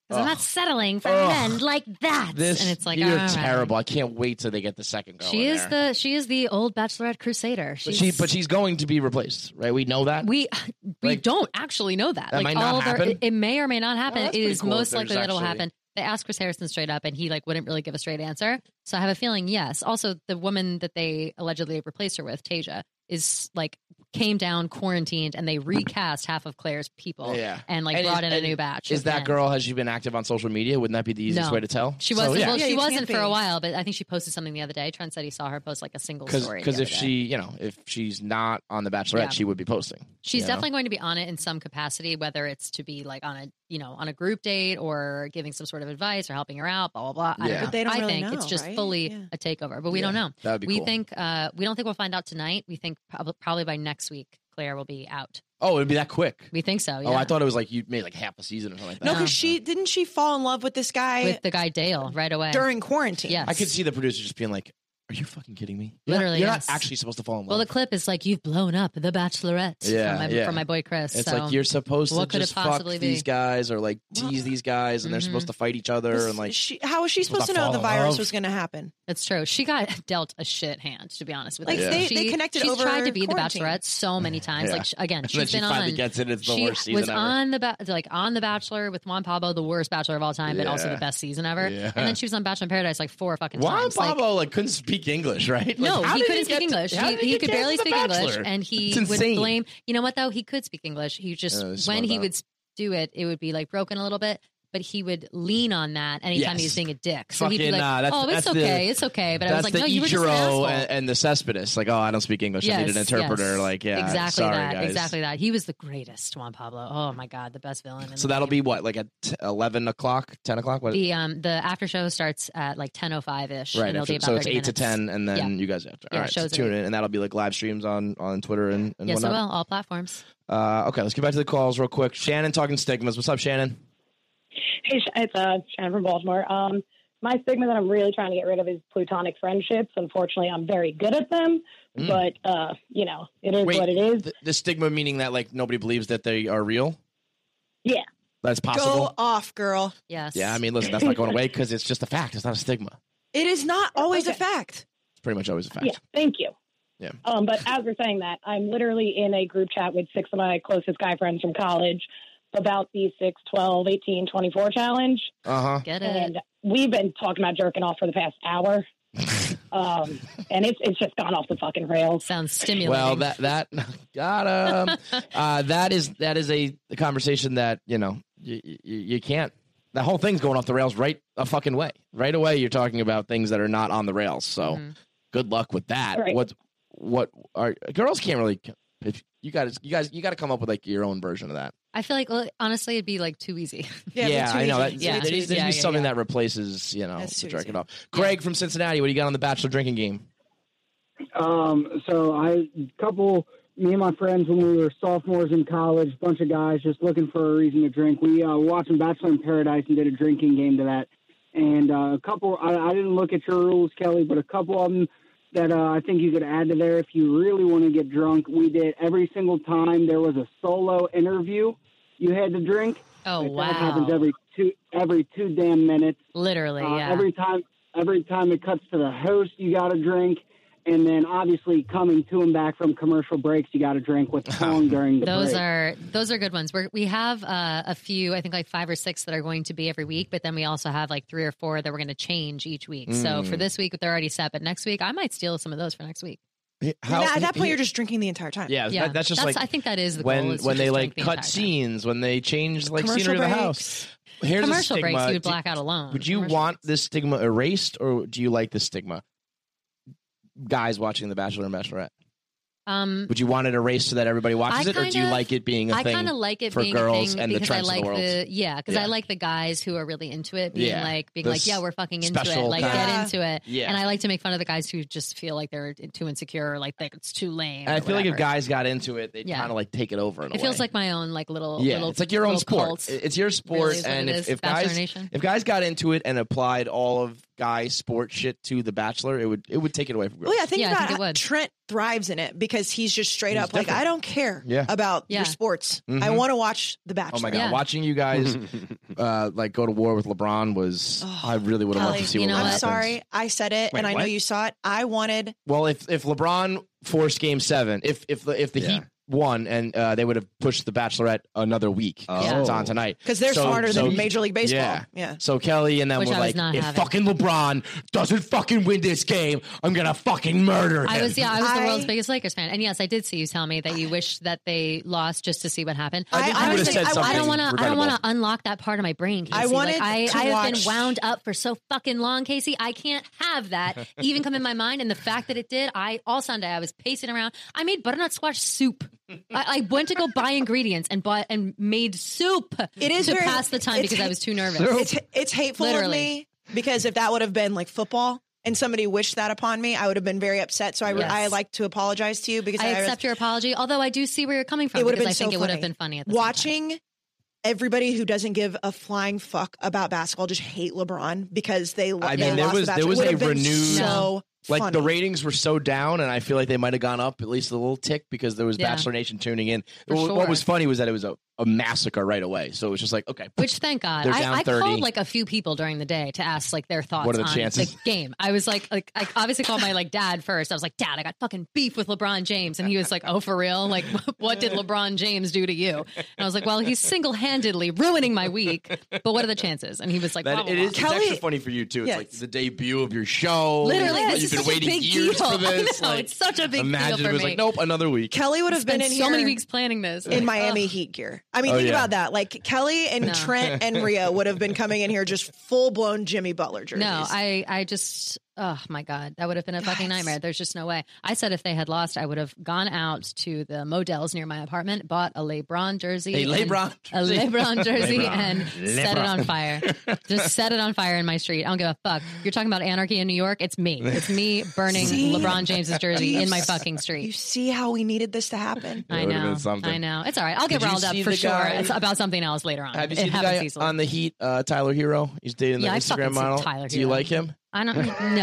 Because I'm not settling for men like that. And it's like, you're all right. terrible. I can't wait till they get the second girl. She in is there. she is the old Bachelorette crusader. But she's going to be replaced, right? We know that. We Like, don't actually know that. That might not happen? It may or may not happen. Well, that's it pretty is cool most if there's likely that it'll actually- happen. They asked Chris Harrison straight up, and he wouldn't really give a straight answer. So I have a feeling yes. Also, the woman that they allegedly replaced her with, Tasia, is came down, quarantined, and they recast half of Claire's people Yeah. and brought in a new batch. Is of that men. girl, has she been active on social media? Wouldn't that be the easiest No. way to tell? She So, wasn't. yeah. Well, she you wasn't can't for a be. while, but I think she posted something the other day. Trent said he saw her post a single story. Because the if other day. she, if she's not on The Bachelorette, Yeah. she would be posting. She's you know? definitely going to be on it in some capacity, whether it's to be on a group date or giving some sort of advice or helping her out, blah blah blah. I Yeah. don't know. But they don't I really think know, it's just right? fully Yeah. a takeover, but we Yeah, don't know. that'd be we cool. think we don't think we'll find out tonight. We think probably by next week Claire will be out. Oh, it'd be that quick. We think so. Yeah. Oh, I thought it was you made half a season or something like that. No, because didn't she fall in love with this guy with the guy Dale right away during quarantine? Yes. I could see the producer just being like, "Are you fucking kidding me? Literally, you're yes. not actually supposed to fall in love." Well, the clip is you've blown up The Bachelorette from my boy Chris. It's so you're supposed to what could just it possibly fuck be? these guys or tease these guys, and they're supposed to fight each other and how was she supposed to know the fall in virus love? was going to happen? It's true. She got dealt a shit hand, to be honest with Like, you. they connected she's over tried to be quarantine. the Bachelorette so many times. Yeah. Again, And she's then she been finally on. gets it. It's the she worst season was ever. on on the Bachelor with Juan Pablo, the worst Bachelor of all time, but also Yeah. the best season ever. Yeah. And then she was on Bachelor in Paradise 4 fucking Juan times. Pablo couldn't speak English, right? No, how he did couldn't speak get English. how did He get could cast barely as The speak English, Bachelor? and he It's would insane. blame. You know what though? He could speak English. He just he's when smart he about would do it, it would be broken a little bit. But he would lean on that anytime Yes. he was being a dick. So he'd be Fucking, like, that's- "Oh, it's that's the- okay, it's okay." But I was That's like, the "No, you were just an Ichiro asshole." and the Cespedes. I don't speak English. I need an interpreter. yes. Exactly exactly sorry, that. guys. Exactly that. He was the greatest, Juan Pablo. Oh my god, the best villain. in So the that'll game. be what, at 11 o'clock, 10 o'clock? What? The after show starts at 10:05 ish. Right. And it'll be about So it's 30 8 to minutes. 10, and then Yeah. you guys have to. Yeah, All right, so shows at tune 8. in, and that'll be live streams on Twitter and Yes, it whatnot. will. All platforms. Okay, let's get back to the calls real quick. Shannon talking stigmas. What's up, Shannon? Hey, it's Shannon from Baltimore. My stigma that I'm really trying to get rid of is platonic friendships. Unfortunately, I'm very good at them, but it is Wait, what it is. The stigma meaning that nobody believes that they are real. Yeah. That's possible. Go off, girl. Yes. Yeah, I mean, listen, that's not going away because it's just a fact. It's not a stigma. It is not always a fact. It's pretty much always a fact. Yeah, thank you. Yeah. But as we're saying that, I'm literally in a group chat with 6 of my closest guy friends from college about the 6, 12, 18, 24 challenge. Uh-huh. Get it. And we've been talking about jerking off for the past hour. And it's just gone off the fucking rails. Sounds stimulating. Well, that got him. That is a conversation that you can't. The whole thing's going off the rails right a fucking way. Right away, you're talking about things that are not on the rails. So, good luck with that. Right. What are girls can't really? If you got to come up with your own version of that. I feel honestly, it'd be too easy. Yeah, I know. easy. There needs to be something that replaces, That's too jerking easy. off. Craig from Cincinnati, what do you got on the Bachelor drinking game? So me and my friends, when we were sophomores in college, bunch of guys just looking for a reason to drink. We were watching Bachelor in Paradise and did a drinking game to that. And a couple, I didn't look at your rules, Kelly, but a couple of them that I think you could add to there if you really want to get drunk. We did every single time there was a solo interview you had to drink. Oh, wow. That happens every two damn minutes. Literally, yeah. Every time it cuts to the host, you got to drink. And then obviously coming to and back from commercial breaks, you got to drink with tongue during the break. Those are good ones. We have a few, I think 5 or 6 that are going to be every week, but then we also have 3 or 4 that we're going to change each week. So for this week, they're already set, but next week I might steal some of those for next week. At that point, you're just drinking the entire time. Yeah, that's just I think that is the goal. is to when they just drink the cut entire time. scenes, when they change Commercial scenery of the breaks. house. Here's a Commercial stigma. breaks, you would black out alone. Would you want this stigma erased, or do you like the stigma? Guys watching The Bachelor and Bachelorette. Would you want it erased so that everybody watches it, or do you like it being a thing? I kind of like it for being girls a thing and the because I trends like of the world. because I like the guys who are really into it, being The we're fucking into it, special get kind into it. Yeah. And I like to make fun of the guys who just feel like they're too insecure, or it's too lame. And I or feel like if whatever. guys got into it, they'd kind of take it over. In a It feels way. like my own little it's like your own little sport. cult. It's your sport, Really is what and it is. if Bachelor guys Nation. if guys got into it and applied all of guy sport shit to The Bachelor, it would take it away from girls. Well, yeah, think I about think it how would. Trent thrives in it because he's just straight He's up like, different. I don't care Yeah. about Yeah. your sports. Mhm. I want to watch The Bachelor. Oh my god, Yeah. watching you guys like go to war with LeBron was I really would have loved to Kelly, see you what know I'm what? happens. sorry. I said it, Wait, and I know what? you saw it. I wanted. Well, if LeBron forced Game 7, if the Yeah. Heat won, and they would have pushed The Bachelorette another week. Oh. It's on tonight Because they're So- smarter so- than Major League Baseball. Yeah. Yeah. So Kelly and them Which were I was like, not if having. fucking LeBron doesn't fucking win this game, I'm gonna fucking murder him. I was the I- world's biggest Lakers fan, and yes, I did see you tell me that you wish that they lost just to see what happened. I think you honestly- would have said I something I don't want to regrettable. unlock that part of my brain, Casey. I wanted I to have watch- been wound up for so fucking long, Casey. I can't have that even come in my mind. And the fact that it did, all Sunday I was pacing around. I made butternut squash soup. I went to go buy ingredients and made soup. It is to very- pass the time it's because I ha- was too nervous. It's hateful Literally. of me because if that would have been like football and somebody wished that upon me, I would have been very upset. So Yes. I like to apologize to you because I accept your apology, although I do see where you're coming from. It would have because been I think so it would have funny. been funny at the same time. watching everybody who doesn't give a flying fuck about basketball just hate LeBron because they I mean, they there lost was the there was Bachelor. a Would have been renewed so like funny. the ratings were so down, and I feel like they might have gone up at least a little tick because there was Yeah. Bachelor Nation tuning in. For What sure. was funny was that it was a massacre right away, so it was just like okay, Which, thank God, They're down I 30. called like a few people during the day to ask like their thoughts What are the on chances? the game. I was like I obviously called my like dad first. I was like, Dad, I got fucking beef with LeBron James, and he was like, Oh, for real? Like, what did LeBron James do to you? And I was like, Well, he's single-handedly ruining my week. But what are the chances? And he was like, that blah, blah, it is blah. it's extra funny for you too. It's Yes. like the debut of your show. Literally, You've this is been such a waiting big years deal. for this. I know, Like, it's such a big imagine deal it for was me. like nope, another week. Kelly would have been Spent in so here many weeks planning this in Miami Ugh. Heat gear. I mean, Oh, think yeah. about that. Like Kelly and No. Trent and Rhea would have been coming in here just full blown Jimmy Butler jerseys. No, I just, oh my God, that would have been a fucking nightmare. There's just no way. I said if they had lost, I would have gone out to the Models near my apartment, bought a LeBron jersey. A and- LeBron A jersey. LeBron jersey LeBron. and set it on fire. Just set it on fire in my street. I don't give a fuck. You're talking about anarchy in New York? It's me. It's me burning See? LeBron James's jersey in my fucking You street. see how we needed this to happen? I It would have know. been something. I know. It's all right. I'll get Did you riled up see for the sure. guy- It's about something else later on. Have you It seen the happens guy easily. on the Heat, Tyler Hero? He's dating the Yeah, I Instagram fucking see model. Tyler Do you Hero. like him? I don't.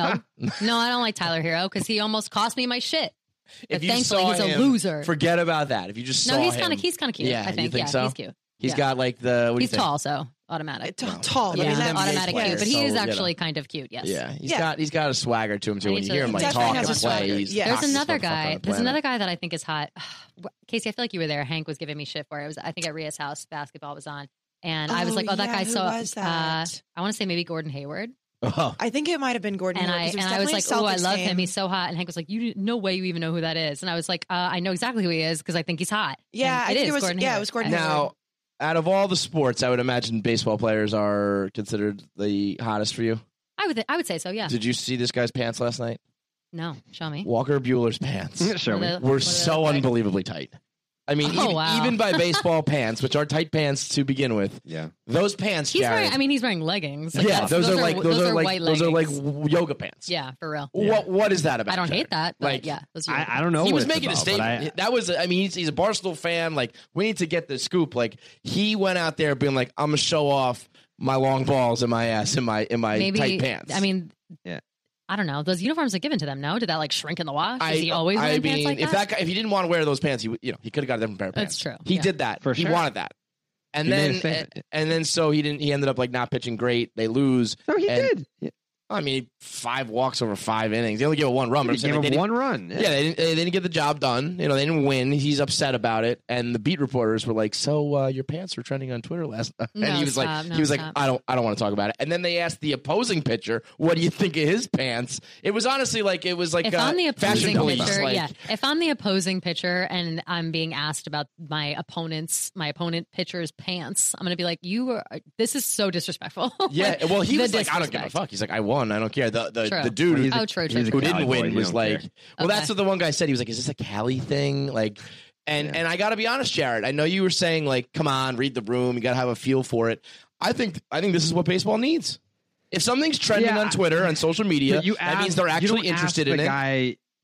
No, I don't like Tyler Hero because he almost cost me my shit. But If you thankfully, saw he's a him, loser. Forget about that. If you just saw No, he's him, kind of cute. Yeah, I you think. Yeah, so? he's cute. He's Yeah. got like the. What do you He's think? tall, so automatic. Tall. Yeah, I mean, an NBA automatic player, cute. But he so, is you know. actually kind of cute. Yes. Yeah, Yeah. he's got a swagger to him too. I When need you to- hear him like Definitely talk has and a play, swagger. he's Yeah. There's fastest another motherfucker on guy. the There's planet. another guy that I think is hot. Casey, I feel like you were there. Hank was giving me shit for it. It was, I think, at Rhea's house. Basketball was on, and I was Oh, like, "Oh, that yeah, guy." who So was that? I want to say maybe Gordon Hayward. Oh. I think it might have been Gordon And Hayward, I 'cause it and I was like, definitely "Oh, I a Celtics love game. him. He's so hot." And Hank was like, no way you even know who that is." And I was like, "I know exactly who he is because I think he's hot." Yeah, And I think is it was. Gordon Yeah, Hayward. it was Gordon I- Hayward. Now, out of all the sports, I would imagine baseball players are considered the hottest for you. I would say so. Yeah. Did you see this guy's pants last night? No, show me. Walker Bueller's pants Show me. were so unbelievably tight. I mean, Oh, wow. even by baseball pants, which are tight pants to begin with, Yeah. those pants, He's Jared, wearing. I mean, he's wearing leggings. Like, yeah, that's- those are like those are like white those are like leggings. yoga pants. Yeah, for real. What is that about? I don't Jared? hate that. But Like, yeah, those are I don't know. He what was it's making a about, but statement. That was, I mean, he's a Barstool fan. Like, we need to get the scoop. Like, he went out there being like, "I'm gonna show off my long balls and my ass in my maybe tight pants." I mean, Yeah. I don't know. Those uniforms are given to them. No, did that like shrink in the wash? Is he always I wearing pants mean, like if that? that guy, if he didn't want to wear those pants, he could have got a different pair of pants. That's true. He Yeah. did that. For He sure. wanted that. And He made a then statement. and then so he didn't. He ended up like not pitching great. They lose. No, he And- did. Yeah. I mean, 5 walks over 5 innings. They only gave it 1 run. But I'm He saying, gave like, him they one run. didn't, they didn't get the job done. You know, they didn't win. He's upset about it. And the beat reporters were like, "So your pants were trending on Twitter last night." No, And he was stop. like, No, stop. "I don't want to talk about it." And then they asked the opposing pitcher, "What do you think of his pants?" It was honestly like it was like If I'm the fashion opposing police. pitcher, Like, yeah. If I'm the opposing pitcher and I'm being asked about my opponent pitcher's pants, I'm going to be like, this is so disrespectful. Yeah, Like, well, he the was like, "I don't give a disrespect. fuck." He's like, "I won. I don't care." True. The dude who, Oh, true, true, he's a true. who didn't Cali boy, win he was don't like, care. "Well, Okay. that's what the one guy said." He was like, "Is this a Cali thing?" Like, and I got to be honest, Jared. I know you were saying like, "Come on, read the room. You got to have a feel for it." I think this is what baseball needs. If something's trending Yeah, on Twitter, on social media, But you that means ask- they're you actually don't interested ask in the it. guy,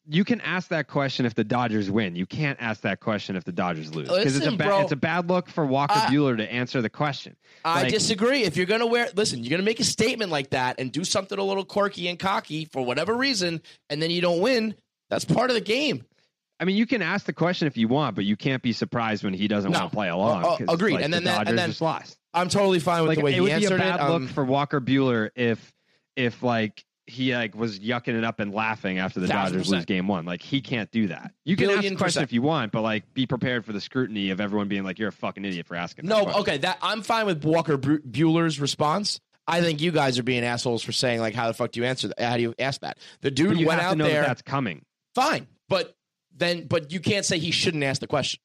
You can ask that question if the Dodgers win. You can't ask that question if the Dodgers lose, because it's a bad look for Walker Buehler to answer the question. I disagree. If you're going to you're going to make a statement like that and do something a little quirky and cocky for whatever reason, and then you don't win, that's part of the game. I mean, you can ask the question if you want, but you can't be surprised when he doesn't want to play along. Agreed. Like, and then the Dodgers just lost. I'm totally fine with the way he answered it. It would be a bad look for Walker Buehler if like he like was yucking it up and laughing after the Dodgers lose game 1. Like, he can't do that. You can ask the question if you want, but like be prepared for the scrutiny of everyone being like, you're a fucking idiot for asking. That I'm fine with Walker Buehler's response. I think you guys are being assholes for saying like, how the fuck do you answer that? How do you ask that? The dude went out there. That's coming. Fine, but you can't say he shouldn't ask the question.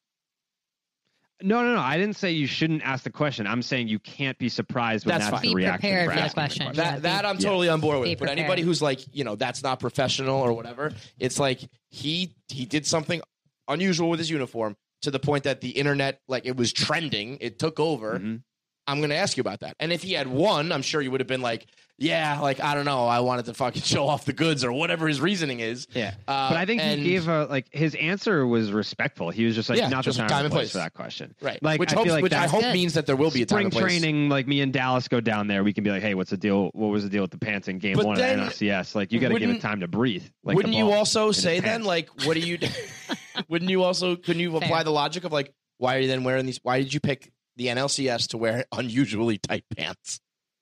No. I didn't say you shouldn't ask the question. I'm saying you can't be surprised when that's the reaction. Be prepared for the question. That I'm totally on board with. But anybody who's like, that's not professional or whatever, it's like he did something unusual with his uniform to the point that the internet, like, it was trending. It took over. Mm-hmm. I'm going to ask you about that. And if he had won, I'm sure you would have been like, yeah, like, I don't know, I wanted to fucking show off the goods or whatever his reasoning is. Yeah. But I think he gave his answer was respectful. He was just like, not just the time and place for that question. Right. Like, which I hope means that there will be a time and place. Spring training, like me and Dallas go down there, we can be like, hey, what's the deal? What was the deal with the pants in game 1 of the NLCS? Like, you got to give it time to breathe. Like, wouldn't you also say then, like, what do you, couldn't you apply the logic of like, why are you then wearing these, why did you pick the NLCS to wear unusually tight pants?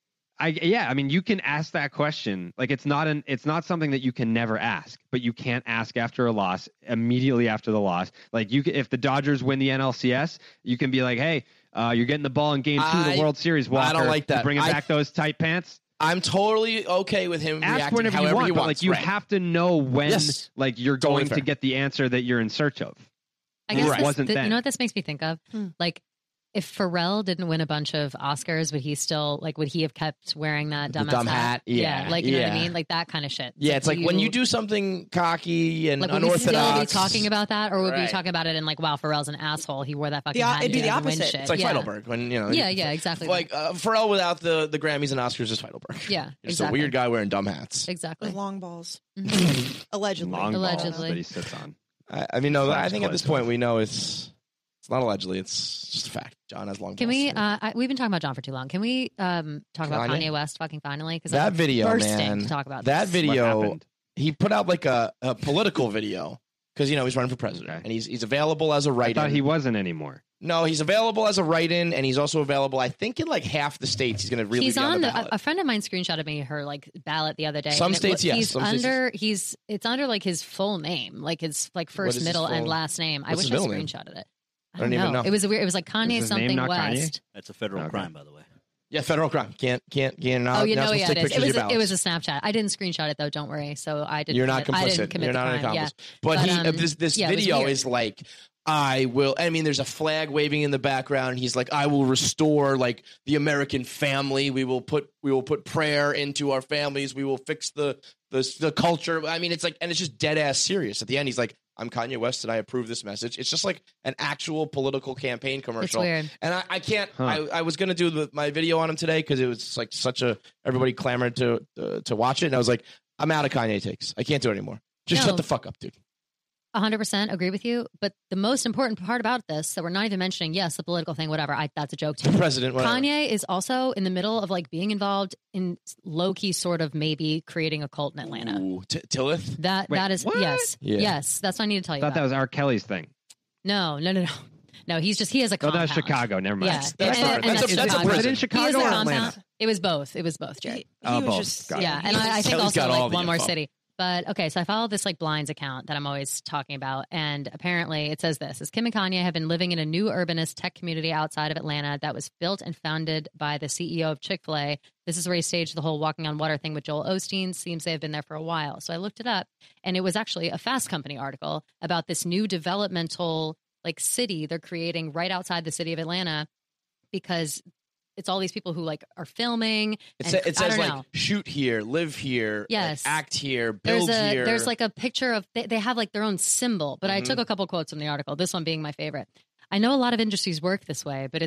I mean, you can ask that question. Like, it's not something that you can never ask, but you can't ask after a loss, immediately after the loss. Like, if the Dodgers win the NLCS, you can be like, hey, you're getting the ball in game 2 of the World Series, Walker. I don't like that. Bringing back those tight pants. I'm totally okay with him ask reacting however you he wants. Like, you have to know when, like, you're going to get the answer that you're in search of. I guess you know what this makes me think of? Like, if Pharrell didn't win a bunch of Oscars, would he have kept wearing that dumb hat? Yeah. Like, you know what I mean? Like, that kind of shit. Yeah, it's like when you do something cocky and like, unorthodox. Would we still be talking about that? Or would we be talking about it in like, wow, Pharrell's an asshole. He wore that fucking hat. It'd be the opposite. It's like Feidelberg. When, Yeah, exactly. Like, Pharrell without the Grammys and Oscars is Feidelberg. Yeah, Just a weird guy wearing dumb hats. Exactly. With long balls. Allegedly. Long balls that he sits on. I mean, no, I think at this point we know it's not allegedly. It's just a fact. John has long balls. Can we, we've been talking about John for too long. Can we talk about Kanye West fucking finally? Because that video, man. To talk about that video, he put out like a political video because, he's running for president and he's available as a write-in. I thought he wasn't anymore. No, he's available as a write-in, and he's also available, I think, in like half the states. He's going to really be on the ballot. A friend of mine screenshotted me her like ballot the other day. Some states, yes. It's under like his full name, like his like first, middle, and last name. I wish I screenshotted it. I don't even know. It was weird. It was like Kanye something West. Kanye? That's a federal crime, by the way. Yeah, federal crime. Can't. Oh, it was a Snapchat. I didn't screenshot it though. Don't worry. So I didn't. You're not complicit. You're not an accomplice. But this video is like, I will. I mean, there's a flag waving in the background. And he's like, I will restore like the American family. We will put prayer into our families. We will fix the culture. I mean, it's like, and it's just dead ass serious. At the end, he's like, I'm Kanye West and I approve this message. It's just like an actual political campaign commercial. It's weird. And I can't. I was gonna do my video on him today because it was like everybody clamored to watch it, and I was like, I'm out of Kanye takes. I can't do it anymore. Just shut the fuck up, dude. 100% agree with you. But the most important part about this that we're not even mentioning, yes, the political thing, whatever. That's a joke too. President, whatever. Kanye is also in the middle of like being involved in low key sort of maybe creating a cult in Atlanta. Ooh, Tilith? That is what? Yes. Yeah. Yes. That's what I need to tell you. I thought that was R. Kelly's thing. No. No, he has a compound. Oh, that's Chicago. Never mind. Yeah. That's a prison. In Chicago or Atlanta? It was both, Jared. Both. Yeah. And I think also like one more city. But okay, so I follow this like Blinds account that I'm always talking about. And apparently it says this, as Kim and Kanye have been living in a new urbanist tech community outside of Atlanta that was built and founded by the CEO of Chick-fil-A. This is where he staged the whole walking on water thing with Joel Osteen. Seems they have been there for a while. So I looked it up and it was actually a Fast Company article about this new developmental like city they're creating right outside the city of Atlanta because it's all these people who like are filming. It says like shoot here, live here, yes, like, act here, build here. There's like a picture of they have like their own symbol. But I took a couple quotes from the article. This one being my favorite. I know a lot of industries work this way, but it's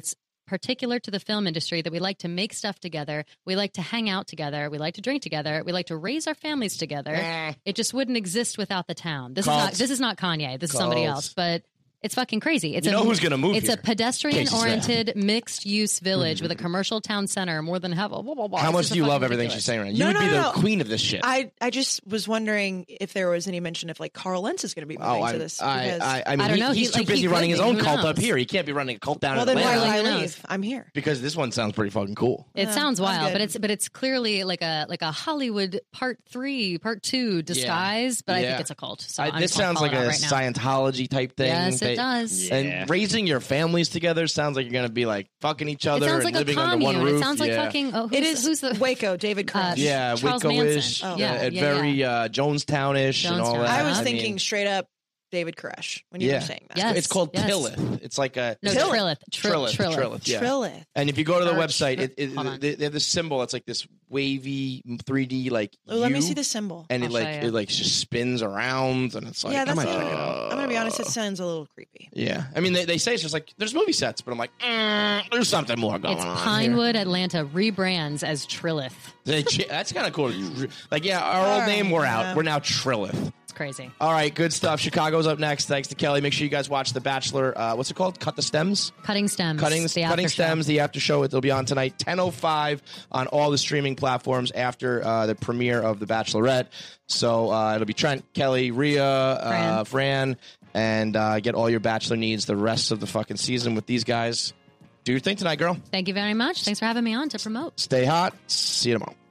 particular to the film industry that we like to make stuff together. We like to hang out together. We like to drink together. We like to raise our families together. It just wouldn't exist without the town. This is not Kanye. This is somebody else. But it's fucking crazy. It's who's going to move It's here? a pedestrian-oriented, mixed-use village with a commercial town center. More than half. How much do you love everything she's saying right now? You would be the queen of this shit. I just was wondering if there was any mention of like Carl Lentz is going to be moving to this. I mean, I don't know. He's too busy running his own cult up here. He can't be running a cult down in then Atlanta. why would I leave? I'm here. Because this one sounds pretty fucking cool. It sounds I'm wild, good. but it's clearly like a Hollywood part 2 disguise. But I think it's a cult. So I'm this just gonna sounds call like it out a right now. Scientology type thing. Yes, it does. And raising your families together sounds like you're going to be like fucking each other sounds and like a living under one commune. It roof. sounds like fucking. Oh, who's the Waco? David Koresh. Charles Waco-ish. Manson. Very Jonestownish and all that. I was mean, thinking straight up David Koresh when you were saying that. It's called Tillith. It's like a Trillith. Trillith. Yeah. Trillith. And if you go to the Or website, Hold on. they have this symbol. It's like this wavy 3D like. Oh, let me U, see the symbol. And I'll show you. it like just spins around, and it's like Yeah, I that's might check it out. I'm gonna be honest. It sounds a little creepy. Yeah, I mean they say it's just like there's movie sets, but I'm like there's something more going It's on. Pinewood, Atlanta rebrands as Trillith. Here. That's kind of cool. Like our old name, we're out. We're now Trillith. It's crazy. All right, good stuff. Chicago's up next. Thanks to Kelly. Make sure you guys watch The Bachelor. What's it called? Cut the Stems? Cutting Stems. Cutting The after show. Stems, the after show. It'll be on tonight, 10:05 on all the streaming platforms after the premiere of The Bachelorette. So it'll be Trent, Kelly, Rhea, Fran, and get all your Bachelor needs the rest of the fucking season with these guys. Do your thing tonight, girl. Thank you very much. Thanks for having me on to promote. Stay hot. See you tomorrow.